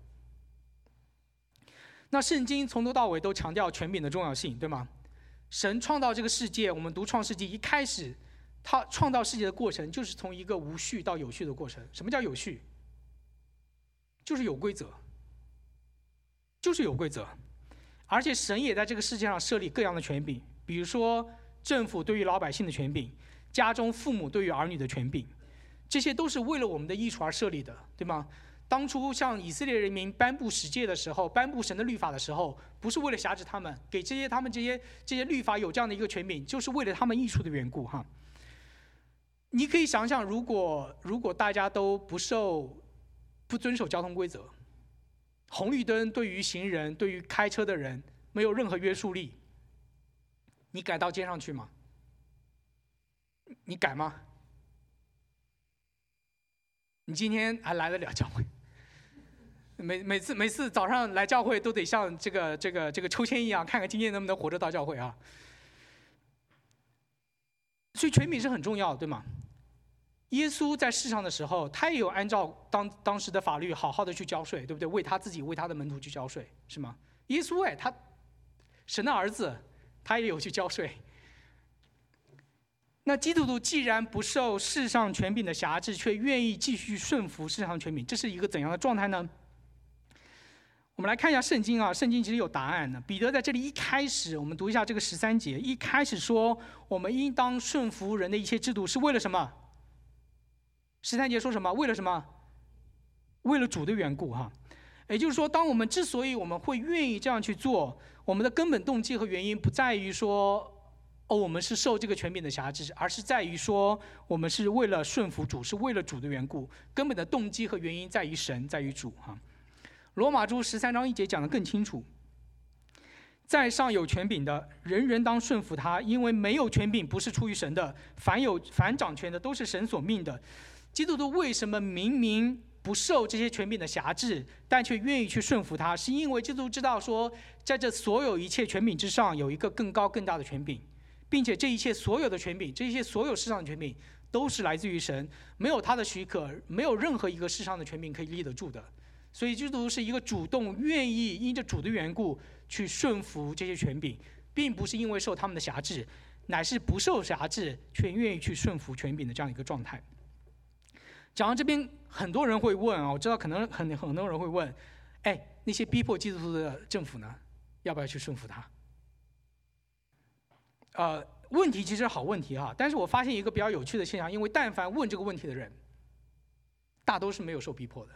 那圣经从头到尾都强调权柄的重要性，对吗？神创造这个世界，我们读创世纪一开始他创造世界的过程就是从一个无序到有序的过程。什么叫有序？就是有规则，就是有规则。而且神也在这个世界上设立各样的权柄，比如说政府对于老百姓的权柄，家中父母对于儿女的权柄，这些都是为了我们的益处而设立的，对吗？当初向以色列人民颁布十诫的时候，颁布神的律法的时候，不是为了辖制他们，给这些他们这些这些律法有这样的一个权柄，就是为了他们益处的缘故哈。你可以想想，如果如果大家都不受不遵守交通规则，红绿灯对于行人对于开车的人没有任何约束力，你敢到街上去吗？你敢吗？你今天还来得了教会？每每次每次早上来教会都得像这个这个这个抽签一样，看看今天能不能活着到教会啊。所以权柄是很重要的，对吗？耶稣在世上的时候，他也有按照当当时的法律好好的去交税，对不对？为他自己为他的门徒去交税，是吗？耶稣哎，他神的儿子，他也有去交税。那基督徒既然不受世上权柄的辖制，却愿意继续顺服世上权柄，这是一个怎样的状态呢？我们来看一下圣经啊，圣经其实有答案的。彼得在这里一开始，我们读一下这个十三节，一开始说我们应当顺服人的一切制度，是为了什么？十三节说什么？为了什么？为了主的缘故哈。也就是说，当我们之所以我们会愿意这样去做，我们的根本动机和原因不在于说哦，我们是受这个权柄的辖制，而是在于说我们是为了顺服主，是为了主的缘故。根本的动机和原因在于神，在于主哈。罗马书十三章一节讲得更清楚，在上有权柄的，人人当顺服他，因为没有权柄不是出于神的，凡有凡掌权的都是神所命的。基督徒为什么明明不受这些权柄的辖制，但却愿意去顺服他？是因为基督徒知道说，在这所有一切权柄之上，有一个更高更大的权柄，并且这一切所有的权柄，这一切所有世上的权柄，都是来自于神，没有他的许可，没有任何一个世上的权柄可以立得住的。所以基督徒是一个主动愿意因着主的缘故去顺服这些权柄，并不是因为受他们的辖制，乃是不受辖制却愿意去顺服权柄的这样一个状态。讲到这边，很多人会问啊，我知道可能很很多人会问，哎，那些逼迫基督徒的政府呢，要不要去顺服他？呃，问题其实是好问题哈，但是我发现一个比较有趣的现象，因为但凡问这个问题的人，大都是没有受逼迫的。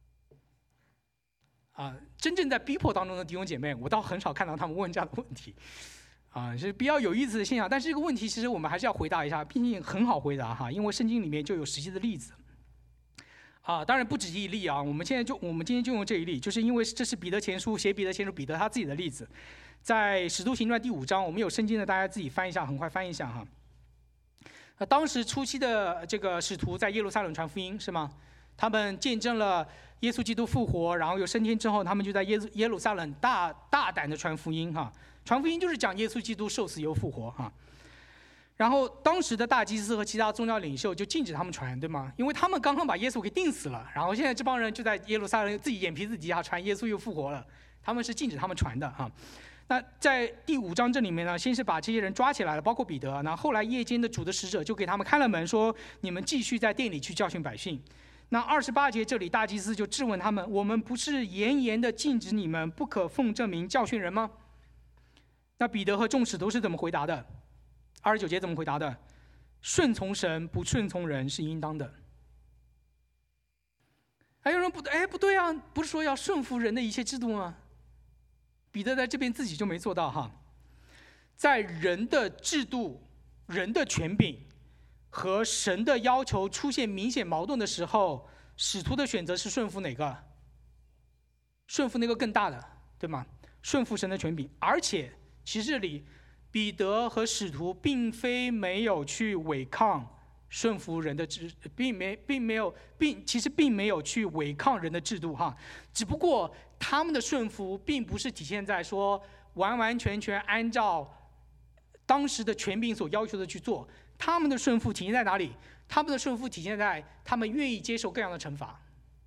啊，真正在逼迫当中的弟兄姐妹，我倒很少看到他们问这样的问题，啊，是比较有意思的现象。但是这个问题其实我们还是要回答一下，毕竟很好回答哈，因为圣经里面就有实际的例子。啊，当然不止一例啊，我们现在就我们今天就用这一例，就是因为这是彼得前书写彼得前书彼得他自己的例子，在使徒行传第五章，我们有圣经的，大家自己翻一下，很快翻一下哈。那当时初期的这个使徒在耶路撒冷传福音是吗？他们见证了耶稣基督复活，然后又升天之后，他们就在耶耶路撒冷大大胆的传福音哈。传福音就是讲耶稣基督受死又复活哈。然后当时的大祭司和其他宗教领袖就禁止他们传，对吗？因为他们刚刚把耶稣给钉死了，然后现在这帮人就在耶路撒冷自己眼皮子底下传耶稣又复活了，他们是禁止他们传的哈。那在第五章这里面呢，先是把这些人抓起来了，包括彼得。那后来夜间的主的使者就给他们开了门，说你们继续在店里去教训百姓。那二十八节这里，大祭司就质问他们：我们不是严严的禁止你们不可奉这名教训人吗？那彼得和众使徒是怎么回答的？二十九节怎么回答的？顺从神，不顺从人是应当的。 还有人不对，哎，不对啊，不是说要顺服人的一切制度吗？彼得在这边自己就没做到哈。在人的制度、人的权柄和神的要求出现明显矛盾的时候，使徒的选择是顺服哪个？顺服那个更大的，对吗？顺服神的权柄。而且，其实这里彼得和使徒并非没有去违抗顺服人的制，并没并没有并其实并没有去违抗人的制度哈。只不过他们的顺服并不是体现在说完完全全按照当时的权柄所要求的去做，他们的顺服体现在哪里？他们的顺服体现在他们愿意接受各样的惩罚，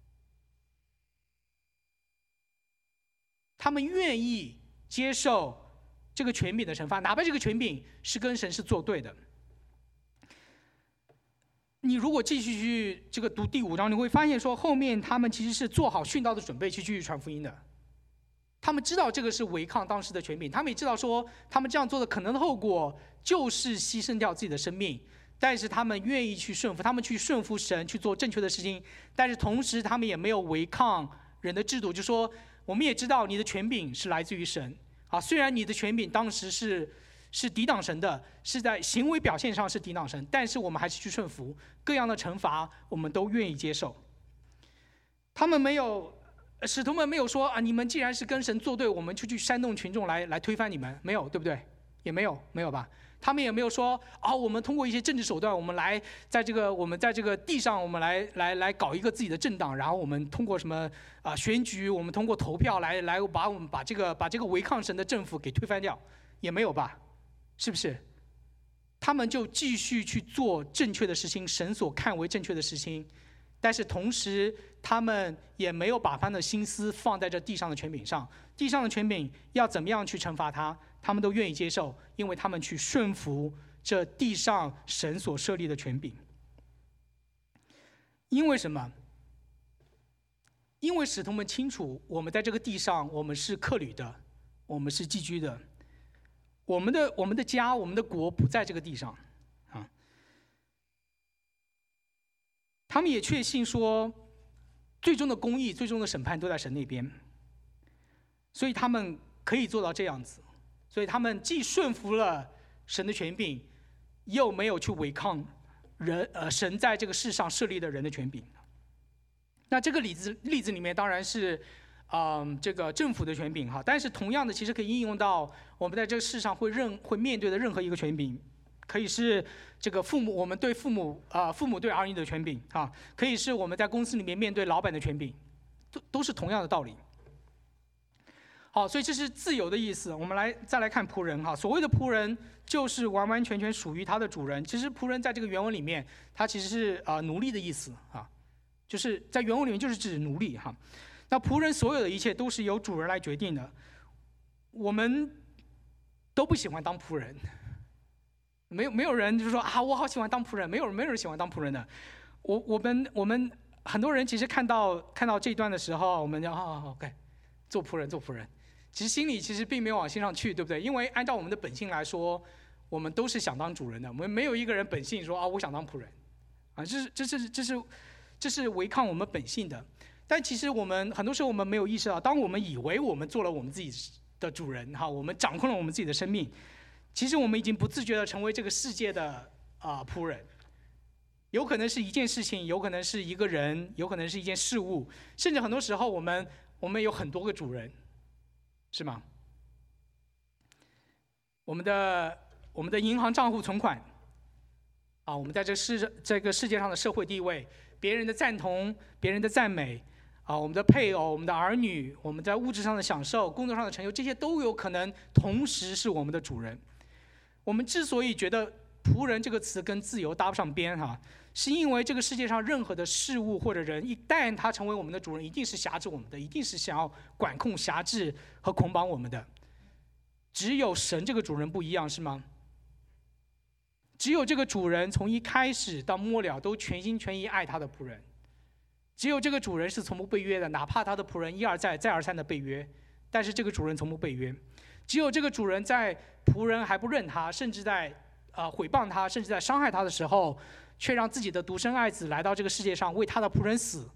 他们愿意接受这个权柄的惩罚，哪怕这个权柄是跟神是作对的。你如果继续去这个读第五章，你会发现说后面他们其实是做好殉道的准备去继续传福音的。他们知道这个是违抗当时的权柄，他们也知道说他们这样做的可能的后果就是牺牲掉自己的生命，但是他们愿意去顺服，他们去顺服神去做正确的事情，但是同时他们也没有违抗人的制度，就说我们也知道你的权柄是来自于神啊，虽然你的权柄当时是是抵挡神的，是在行为表现上是抵挡神，但是我们还是去顺服，各样的惩罚我们都愿意接受。他们没有。使徒们没有说啊，你们既然是跟神作对，我们就去煽动群众来来推翻你们，没有，对不对？也没有，没有吧？他们也没有说啊，我们通过一些政治手段，我们来在这个我们在这个地上，我们来来来搞一个自己的政党，然后我们通过什么啊选举，我们通过投票来来把我们把这个把这个违抗神的政府给推翻掉，也没有吧？是不是？他们就继续去做正确的事情，神所看为正确的事情。但是同时，他们也没有把他们的心思放在这地上的权柄上。地上的权柄要怎么样去惩罚他，他们都愿意接受，因为他们去顺服这地上神所设立的权柄。因为什么？因为使徒们清楚，我们在这个地上，我们是客旅的，我们是寄居的，我们的我们的家，我们的国不在这个地上。他们也确信说，最终的公义、最终的审判都在神那边，所以他们可以做到这样子。所以他们既顺服了神的权柄，又没有去违抗人呃神在这个世上设立的人的权柄。那这个例子例子里面当然是，嗯、呃，这个政府的权柄哈，但是同样的，其实可以应用到我们在这个世上会任会面对的任何一个权柄。可以是这个父母，我们对父母啊、呃，父母对儿女的权柄啊，可以是我们在公司里面面对老板的权柄，都都是同样的道理。好，所以这是自由的意思。我们来再来看仆人哈，所谓的仆人就是完完全全属于他的主人。其实仆人在这个原文里面，它其实是啊、呃、奴隶的意思啊，就是在原文里面就是指奴隶哈。那仆人所有的一切都是由主人来决定的。我们都不喜欢当仆人。没有没有人就说啊，我好喜欢当仆人，没有没有人喜欢当仆人的。我我们我们很多人其实看到看到这一段的时候，我们就啊 OK， 做仆人做仆人，其实心里其实并没有往心上去，对不对？因为按照我们的本性来说，我们都是想当主人的，我们没有一个人本性说啊我想当仆人，啊这是这是这是这是违抗我们本性的。但其实我们很多时候我们没有意识到，当我们以为我们做了我们自己的主人哈，我们掌控了我们自己的生命。其实我们已经不自觉地成为这个世界的啊、呃、仆人，有可能是一件事情，有可能是一个人，有可能是一件事物，甚至很多时候我们我们有很多个主人，是吗？我们的我们的银行账户存款，啊，我们在这世这个世界上的社会地位，别人的赞同，别人的赞美，啊，我们的配偶，我们的儿女，我们在物质上的享受，工作上的成就，这些都有可能同时是我们的主人。我们之所以觉得仆人这个词跟自由搭不上边哈，是因为这个世界上任何的事物或者人，一旦他成为我们的主人，一定是辖制我们的，一定是想要管控、辖制和捆绑我们的。只有神这个主人不一样，是吗？只有这个主人从一开始到末了都全心全意爱他的仆人。只有这个主人是从不被约的，哪怕他的仆人一而再、再而三的被约，但是这个主人从不被约。只有这个主人在仆人还不认他，甚至在呃毁谤他，甚至在伤害他的时候，却让自己的独生爱子来到这个世界上为他的仆人死，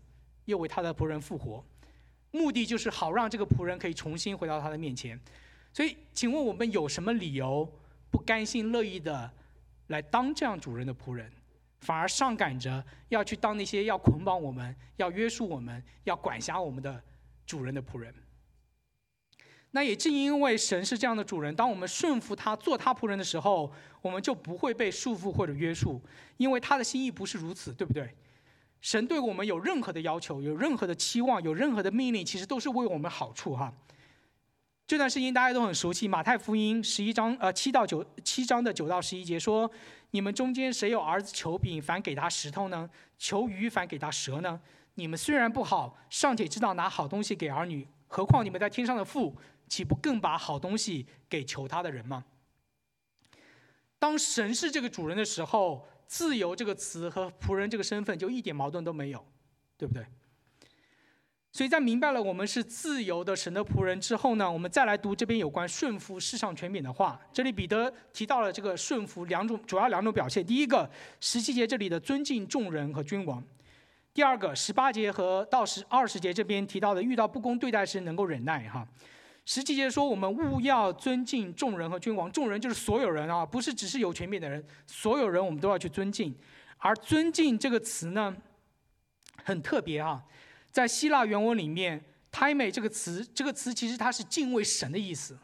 又为他的仆人复活，目的就是好让这个仆人可以重新回到他的面前。所以，请问我们有什么理由不甘心乐意的来当这样主人的仆人，反而上赶着要去当那些要捆绑我们、要约束我们、要管辖我们的主人的仆人？那也正因为神是这样的主人，当我们顺服他、做他仆人的时候，我们就不会被束缚或者约束，因为他的心意不是如此，对不对？神对我们有任何的要求、有任何的期望、有任何的命令，其实都是为我们好处哈。这段圣经大家都很熟悉，马太福音十一章呃七到九七章的九到十一节说：你们中间谁有儿子求饼，反给他石头呢？求鱼，反给他蛇呢？你们虽然不好，尚且知道拿好东西给儿女，何况你们在天上的父，岂不更把好东西给求他的人吗？当神是这个主人的时候，自由这个词和仆人这个身份就一点矛盾都没有，对不对？所以在明白了我们是自由的神的仆人之后呢，我们再来读这边有关顺服世上权柄的话。这里彼得提到了这个顺服两种主要两种表现。第一个，十七节这里的尊敬众人和君王；第二个，十八节和到十二十节这边提到的遇到不公对待时能够忍耐哈。十七节说我们务要尊敬众人和君王，众人就是所有人啊，不是只是有权柄的人，所有人我们都要去尊敬。而尊敬这个词呢，很特别啊。在希腊原文里面 ，“time” 这个词，这个词其实它是敬畏神的意思。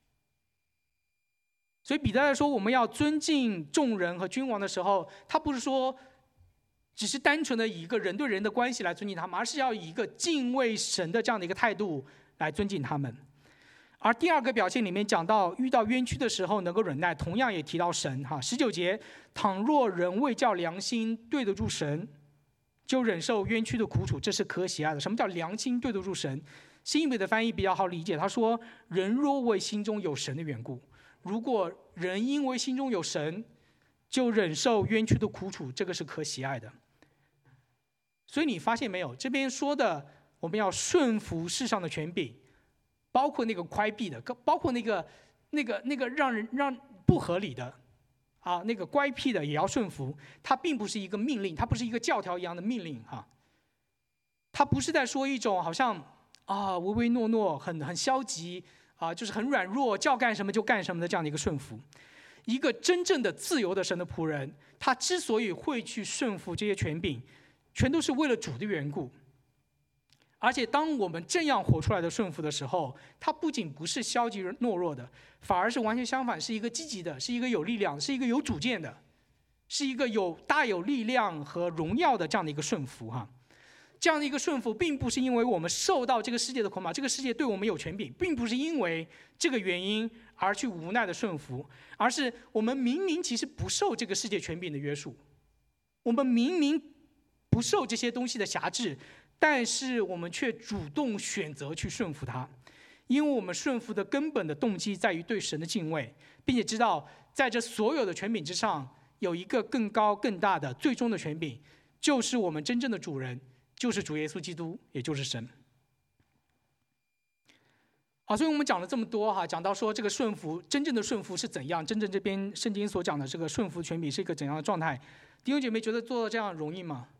所以彼得在说我们要尊敬众人和君王的时候，他不是说只是单纯的以一个人对人的关系来尊敬他们，而是要以一个敬畏神的这样的一个态度来尊敬他们。而第二个表现里面讲到遇到冤屈的时候能够忍耐，同样也提到神哈。十九节，倘若人为叫良心对得住神，就忍受冤屈的苦楚，这是可喜爱的。什么叫良心对得住神？新译本的翻译比较好理解，他说：人若为心中有神的缘故，如果人因为心中有神，就忍受冤屈的苦楚，这个是可喜爱的。所以你发现没有，这边说的我们要顺服世上的权柄，包括那个乖僻的，包括那个那个那个让人让不合理的。啊，那个乖僻的也要顺服，它并不是一个命令，它不是一个教条一样的命令哈。它不是在说一种好像啊唯唯诺诺、很很消极啊，就是很软弱，叫干什么就干什么的这样的一个顺服。一个真正的自由的神的仆人，他之所以会去顺服这些权柄，全都是为了主的缘故。而且当我们这样活出来的顺服的时候，它不仅不是消极懦弱的，反而是完全相反，是一个积极的，是一个有力量，是一个有主见的，是一个有大有力量和荣耀的这样的一个顺服哈。这样的一个顺服，并不是因为我们受到这个世界的捆绑，这个世界对我们有权柄，并不是因为这个原因而去无奈的顺服，而是我们明明其实不受这个世界权柄的约束，我们明明不受这些东西的辖制，但是我们却主动选择去顺服它，因为我们顺服的根本的动机在于对神的敬畏，并且知道在这所有的权柄之上，有一个更高更大的最终的权柄，就是我们真正的主人，就是主耶稣基督，也就是神。好，所以我们讲了这么多哈，讲到说这个顺服，真正的顺服是怎样，真正这边圣经所讲的这个顺服权柄是一个怎样的状态？弟兄姐妹觉得做到这样容易吗？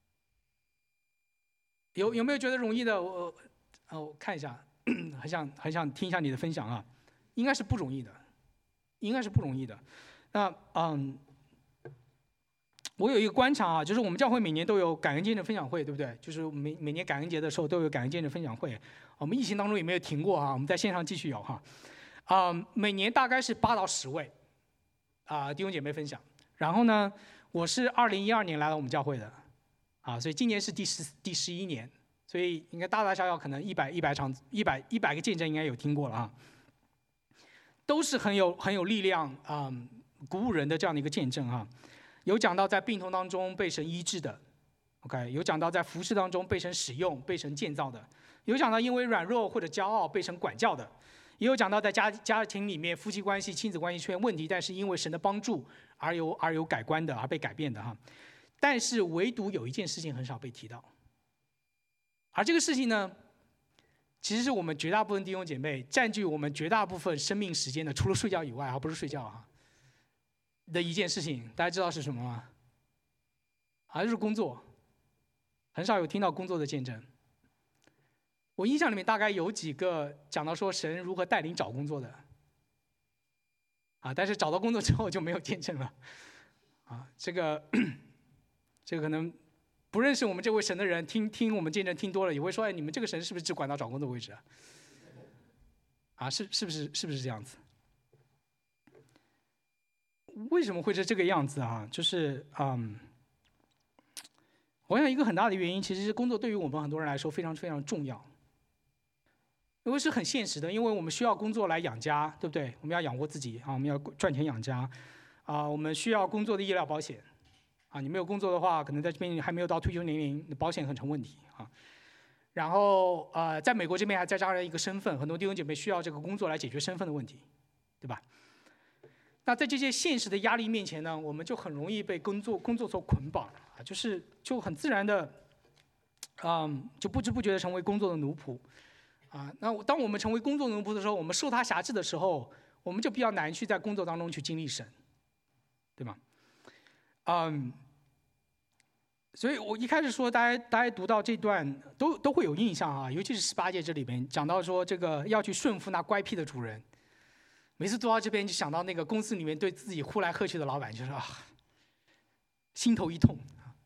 有有没有觉得容易的？我呃，我看一下，很想很想听一下你的分享啊。应该是不容易的，应该是不容易的。那嗯，我有一个观察啊，就是我们教会每年都有感恩节的分享会，对不对？就是每每年感恩节的时候都有感恩节的分享会。我们疫情当中也没有停过啊，我们在线上继续有哈。啊、嗯，每年大概是八到十位啊、呃、弟兄姐妹分享。然后呢，我是二零一二年来到我们教会的。啊，所以今年是第十第十一年，所以应该大大小小可能一百一百场一百一百个见证应该有听过了啊，都是很有很有力量啊、嗯，鼓舞人的这样的一个见证啊。有讲到在病痛当中被神医治的 ，OK， 有讲到在服侍当中被神使用、被神建造的，有讲到因为软弱或者骄傲被神管教的，也有讲到在家家庭里面夫妻关系、亲子关系出现问题，但是因为神的帮助而有而有改观的，而被改变的哈。但是唯独有一件事情很少被提到，而这个事情呢，其实是我们绝大部分弟兄姐妹占据我们绝大部分生命时间的，除了睡觉以外啊，不是睡觉啊的一件事情，大家知道是什么吗？啊，就是工作。 很少有听到工作的见证。我印象里面大概有几个讲到说神如何带领找工作的，啊，但是找到工作之后就没有见证了，啊，这个这个可能不认识我们这位神的人，听听我们见证听多了，也会说，哎，你们这个神是不是只管到找工作为止啊？啊，是是不是是不是这样子？为什么会是这个样子啊？就是嗯，我想一个很大的原因，其实是工作对于我们很多人来说非常非常重要。因为是很现实的，因为我们需要工作来养家，对不对？我们要养活自己啊，我们要赚钱养家，啊，我们需要工作的医疗保险，啊，你没有工作的话，可能在这边还没有到退休年龄，保险很成问题啊。然后呃，在美国这边还再加上一个身份，很多弟兄姐妹需要这个工作来解决身份的问题，对吧？那在这些现实的压力面前呢，我们就很容易被工作工作所捆绑啊，就是就很自然的，嗯，就不知不觉的成为工作的奴仆。啊，那当我们成为工作奴仆的时候，我们受他辖制的时候，我们就比较难去在工作当中去经历神，对吗？嗯，所以我一开始说，大家大家读到这段都都会有印象啊，尤其是十八节这里边讲到说，这个要去顺服那乖僻的主人。每次读到这边，就想到那个公司里面对自己呼来喝去的老板，就是啊，心头一痛。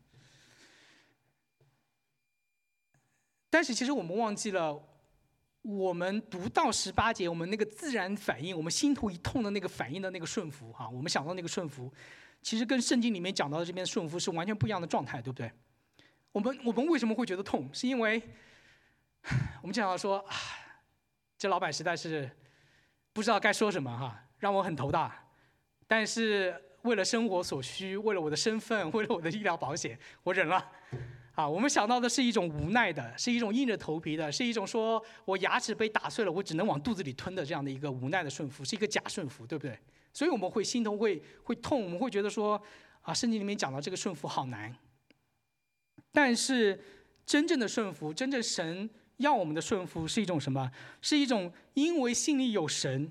但是其实我们忘记了。我们读到十八节，我们那个自然反应，我们心头一痛的那个反应的那个顺服哈，我们想到那个顺服，其实跟圣经里面讲到的这边顺服是完全不一样的状态，对不对？我们我们为什么会觉得痛？是因为我们讲到说，啊，这老板实在是不知道该说什么哈，让我很头大。但是为了生活所需，为了我的身份，为了我的医疗保险，我忍了。啊，我们想到的是一种无奈的，是一种硬着头皮的，是一种说我牙齿被打碎了，我只能往肚子里吞的这样的一个无奈的顺服，是一个假顺服，对不对？所以我们会心头会会痛，我们会觉得说，啊，圣经里面讲到这个顺服好难。但是真正的顺服，真正神要我们的顺服是一种什么？是一种因为心里有神。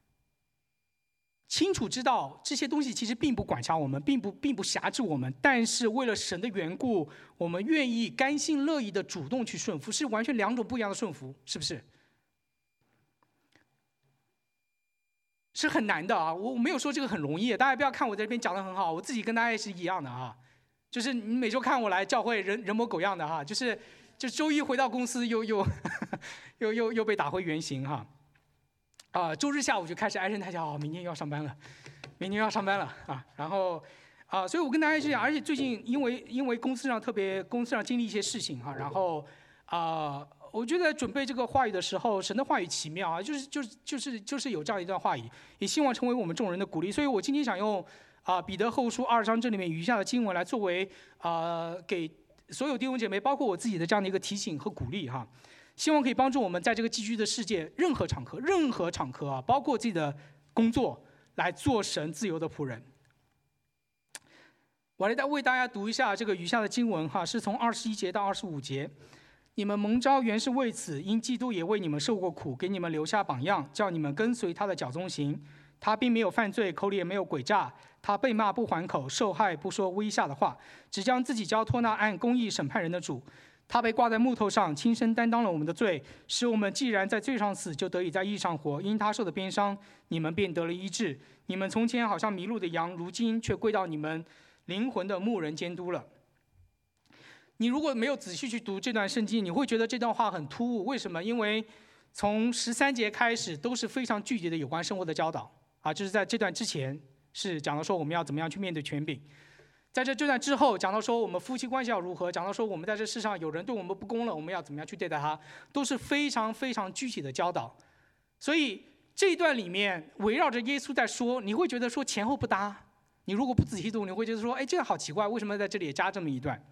清楚知道这些东西其实并不管辖我们，并不并不辖制我们，但是为了神的缘故，我们愿意甘心乐意的主动去顺服，是完全两种不一样的顺服，是不是？是很难的啊！我我没有说这个很容易，大家不要看我在这边讲的很好，我自己跟大家也是一样的啊，就是你每周看我来教会人人模狗样的哈，就是就周一回到公司又又又又又被打回原形哈。啊，周日下午就开始唉声叹气，哦，明天又要上班了，明天又要上班了啊！然后，啊，所以我跟大家去讲，而且最近因为因为公司上特别公司上经历一些事情哈，然后啊，我觉得准备这个话语的时候，神的话语奇妙啊，就是就是就是就是有这样一段话语，也希望成为我们众人的鼓励。所以我今天想用啊彼得后书二章这里面余下的经文来作为啊给所有弟兄姐妹，包括我自己的这样的一个提醒和鼓励哈。希望可以帮助我们在这个寄居的世界，任何场合、任何场合啊，包括自己的工作，来做神自由的仆人。我来再为大家读一下这个余下的经文哈，是从二十一节到二十五节。你们蒙召原是为此，因基督也为你们受过苦，给你们留下榜样，叫你们跟随他的脚踪行。他并没有犯罪，口里也没有诡诈。他被骂不还口，受害不说威吓的话，只将自己交托那按公义审判人的主。他被挂在木头上，亲身担当了我们的罪，使我们既然在罪上死，就得以在义上活。因他受的鞭伤，你们便得了医治。你们从前好像迷路的羊，如今却归到你们灵魂的牧人监督了。你如果没有仔细去读这段圣经，你会觉得这段话很突兀。为什么？因为从十三节开始都是非常具体的有关生活的教导啊，就是在这段之前是讲到说我们要怎么样去面对权柄。在这这段之后，讲到说我们夫妻关系要如何，讲到说我们在这世上有人对我们不公了，我们要怎么样去对待他，都是非常非常具体的教导。所以这一段里面围绕着耶稣在说，你会觉得说前后不搭。你如果不仔细读，你会觉得说，哎，这样好奇怪，为什么在这里也加这么一段？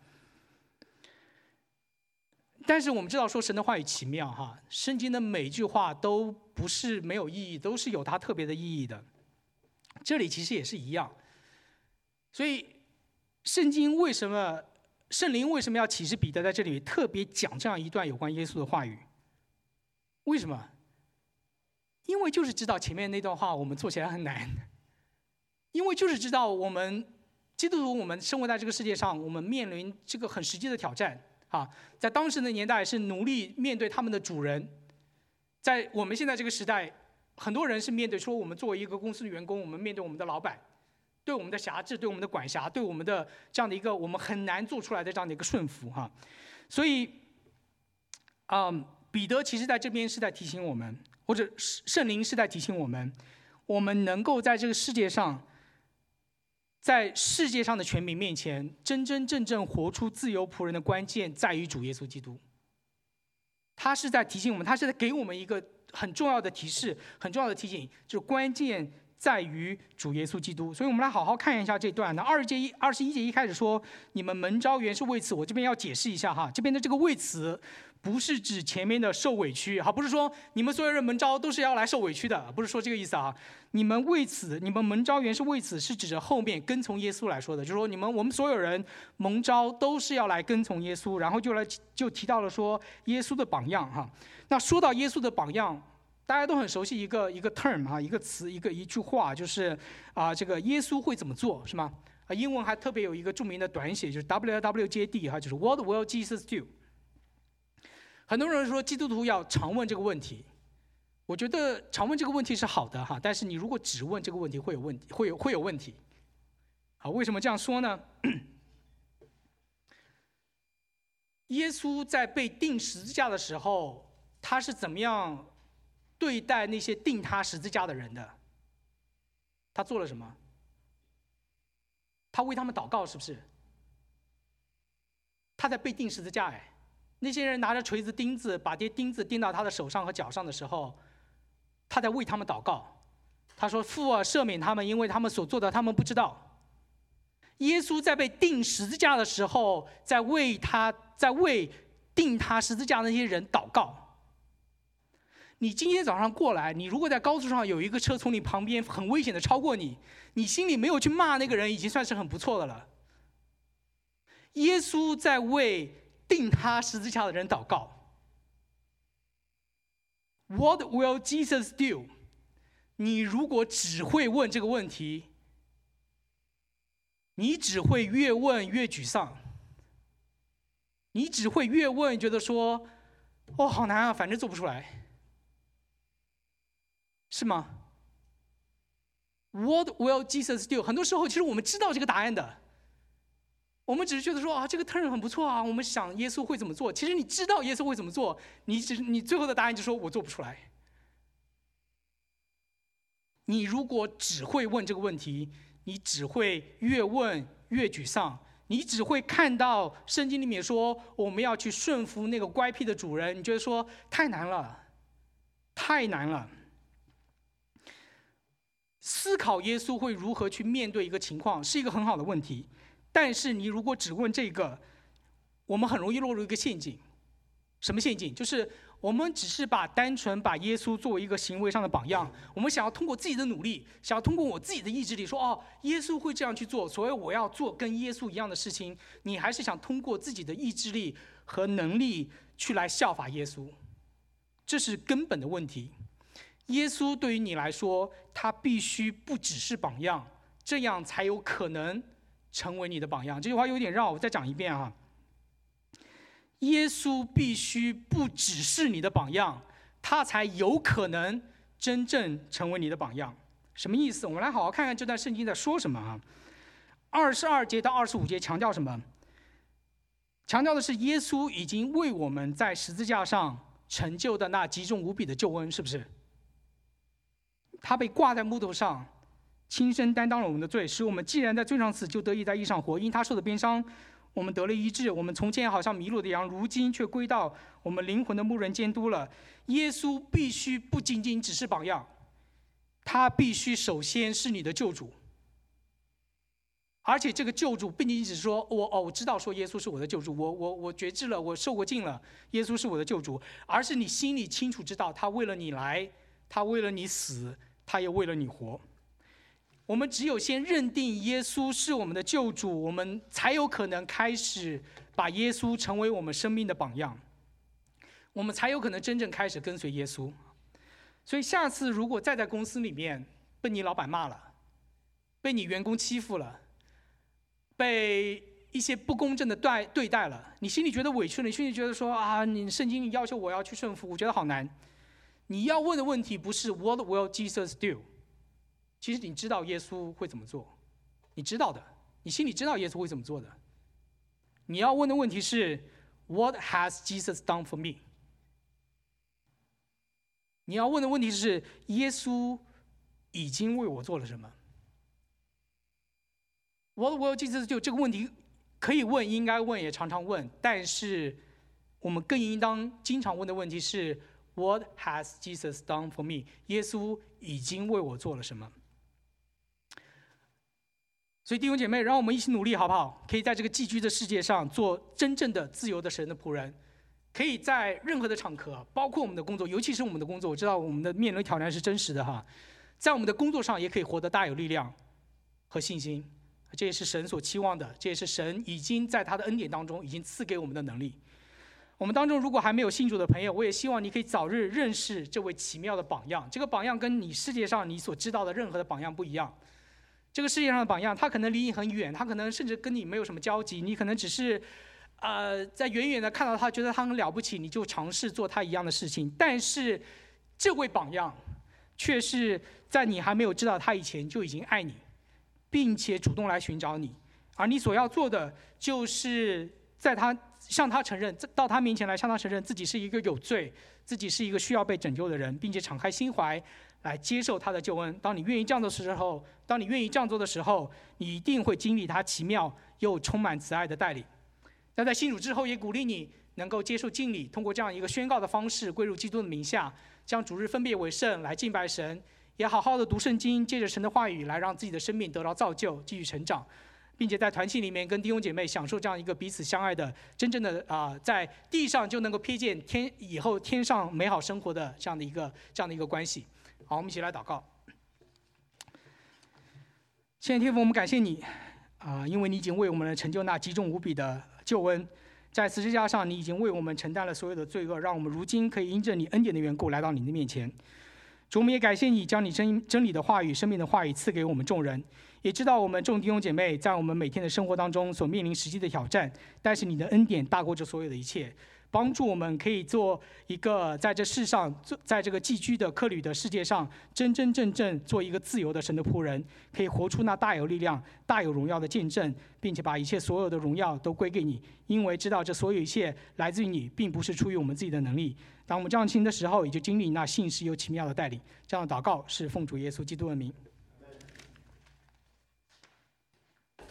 但是我们知道说神的话语奇妙哈，圣经的每句话都不是没有意义，都是有它特别的意义的。这里其实也是一样，所以圣经为什么圣灵为什么要启示彼得在这里特别讲这样一段有关耶稣的话语？为什么？因为就是知道前面那段话我们做起来很难，因为就是知道我们基督徒我们生活在这个世界上，我们面临这个很实际的挑战。 啊，在当时的年代是奴隶面对他们的主人，在我们现在这个时代，很多人是面对说我们作为一个公司的员工，我们面对我们的老板，对我们的辖制，对我们的管辖，对我们的这样的一个我们很难做出来的这样的一个顺服哈，所以，嗯，彼得其实在这边是在提醒我们，或者圣灵是在提醒我们，我们能够在这个世界上。在世界上的权柄面前，真真正正活出自由仆人的关键在于主耶稣基督。他是在提醒我们，他是在给我们一个很重要的提示，很重要的提醒，就是关键在于主耶稣基督。所以我们来好好看一下这段。那二十节一、二十一节一开始说，你们蒙召原是为此。我这边要解释一下哈，这边的这个为此。不是指前面的受委屈，哈，不是说你们所有人蒙召都是要来受委屈的，不是说这个意思啊。你们为此，你们蒙召原是为此，是指着后面跟从耶稣来说的，就是说你们我们所有人蒙召都是要来跟从耶稣，然后就来就提到了说耶稣的榜样哈。那说到耶稣的榜样，大家都很熟悉一个一个 term 哈，一个词一个一句话，就是啊这个耶稣会怎么做是吗？啊英文还特别有一个著名的短写，就是 W W J D 哈，就是 What will Jesus do？很多人说基督徒要常问这个问题，我觉得常问这个问题是好的哈，但是你如果只问这个问题会有问题，会有会有问题。好，为什么这样说呢？耶稣在被钉十字架的时候，他是怎么样对待那些钉他十字架的人的？他做了什么？他为他们祷告，是不是？他在被钉十字架哎。那些人拿着锤子、钉子，把这钉子钉到他的手上和脚上的时候，他在为他们祷告。他说：“父啊，赦免他们，因为他们所做的，他们不知道。”耶稣在被钉十字架的时候，在为他，在为钉他十字架的那些人祷告。你今天早上过来，你如果在高速上有一个车从你旁边很危险的超过你，你心里没有去骂那个人，已经算是很不错的了。耶稣在为钉他十字架的人祷告。What will Jesus do？ 你如果只会问这个问题，你只会越问越沮丧，你只会越问觉得说，哦，好难啊，反正做不出来，是吗 ？What will Jesus do？ 很多时候，其实我们知道这个答案的。我们只是觉得说啊，这个 turn 很不错啊，我们想耶稣会怎么做。其实你知道耶稣会怎么做，你只你最后的答案就说我做不出来。你如果只会问这个问题，你只会越问越沮丧，你只会看到圣经里面说我们要去顺服那个乖僻的主人，你觉得说太难了，太难了。思考耶稣会如何去面对一个情况，是一个很好的问题。但是你如果只问这个，我们很容易落入一个陷阱。什么陷阱？就是我们只是把单纯把耶稣作为一个行为上的榜样，我们想要通过自己的努力，想要通过我自己的意志力说，哦，耶稣会这样去做，所以我要做跟耶稣一样的事情。你还是想通过自己的意志力和能力去来效法耶稣，这是根本的问题。耶稣对于你来说，他必须不只是榜样，这样才有可能成为你的榜样。这句话有点绕，我再讲一遍啊。耶稣必须不只是你的榜样，他才有可能真正成为你的榜样。什么意思？我们来好好看看这段圣经在说什么啊。二十二节到二十五节强调什么？强调的是耶稣已经为我们在十字架上成就的那极重无比的救恩，是不是？他被挂在木头上，亲身担当了我们的罪，使我们既然在罪上死，就得以在义上活。因他受的鞭伤，我们得了医治。我们从前好像迷路的羊，如今却归到我们灵魂的牧人监督了。耶稣必须不仅仅只是榜样，他必须首先是你的救主。而且这个救主不仅仅只是说我哦，我知道说耶稣是我的救主，我我我觉知了，我受过尽了，耶稣是我的救主，而是你心里清楚知道，他为了你来，他为了你死，他也为了你活。我们只有先认定耶稣是我们的救主，我们才有可能开始把耶稣成为我们生命的榜样，我们才有可能真正开始跟随耶稣。所以下次如果再在公司里面被你老板骂了，被你员工欺负了，被一些不公正的对对待了，你心里觉得委屈了，你心里觉得说啊，你圣经里要求我要去顺服，我觉得好难。你要问的问题不是 What will Jesus do？ 其实你知道耶稣会怎么做，你知道的，你心里知道耶稣会怎么做的。你要问的问题是 What has Jesus done for me？ 你要问的问题是耶稣已经为我做了什么。What will Jesus do？ 这个问题可以问，应该问，也常常问，但是我们更应当经常问的问题是 What has Jesus done for me？ 耶稣已经为我做了什么？所以弟兄姐妹，让我们一起努力，好不好？可以在这个寄居的世界上做真正的自由的神的仆人，可以在任何的场合，包括我们的工作，尤其是我们的工作，我知道我们的面临的挑战是真实的哈，在我们的工作上也可以活得大有力量和信心，这也是神所期望的，这也是神已经在他的恩典当中已经赐给我们的能力。我们当中如果还没有信主的朋友，我也希望你可以早日认识这位奇妙的榜样。这个榜样跟你世界上你所知道的任何的榜样不一样。这个世界上的榜样，他可能离你很远，他可能甚至跟你没有什么交集，你可能只是，呃，在远远的看到他，觉得他很了不起，你就尝试做他一样的事情。但是，这位榜样，却是在你还没有知道他以前就已经爱你，并且主动来寻找你，而你所要做的，就是在他向他承认，到他面前来向他承认自己是一个有罪，自己是一个需要被拯救的人，并且敞开心怀。来接受他的救恩。当你愿意这样做的时候，当你愿意这样做的时候，你一定会经历他奇妙又充满慈爱的带领。那在信主之后，也鼓励你能够接受敬礼，通过这样一个宣告的方式归入基督的名下，将主日分别为圣来敬拜神，也好好的读圣经，借着神的话语来让自己的生命得到造就，继续成长，并且在团契里面跟弟兄姐妹享受这样一个彼此相爱的真正的啊、呃，在地上就能够瞥见天以后天上美好生活的这样的一个这样的一个关系。好，我们一起来祷告。亲爱的天父，我们感谢你啊、呃，因为你已经为我们成就那极重无比的救恩，在十字架上你已经为我们承担了所有的罪恶，让我们如今可以因着你恩典的缘故来到你的面前。主，我们也感谢你将你真真理的话语、生命的话语赐给我们众人，也知道我们众弟兄姐妹在我们每天的生活当中所面临实际的挑战，但是你的恩典大过这所有的一切。帮助我们可以做一个在这世上，在这个寄居的客旅的世界上，真真正正做一个自由的神的仆人，可以活出那大有力量、大有荣耀的见证，并且把一切所有的荣耀都归给你，因为知道这所有一切来自于你，并不是出于我们自己的能力。当我们这样行的时候，也就经历那信实又奇妙的带领。这样的祷告是奉主耶稣基督的名。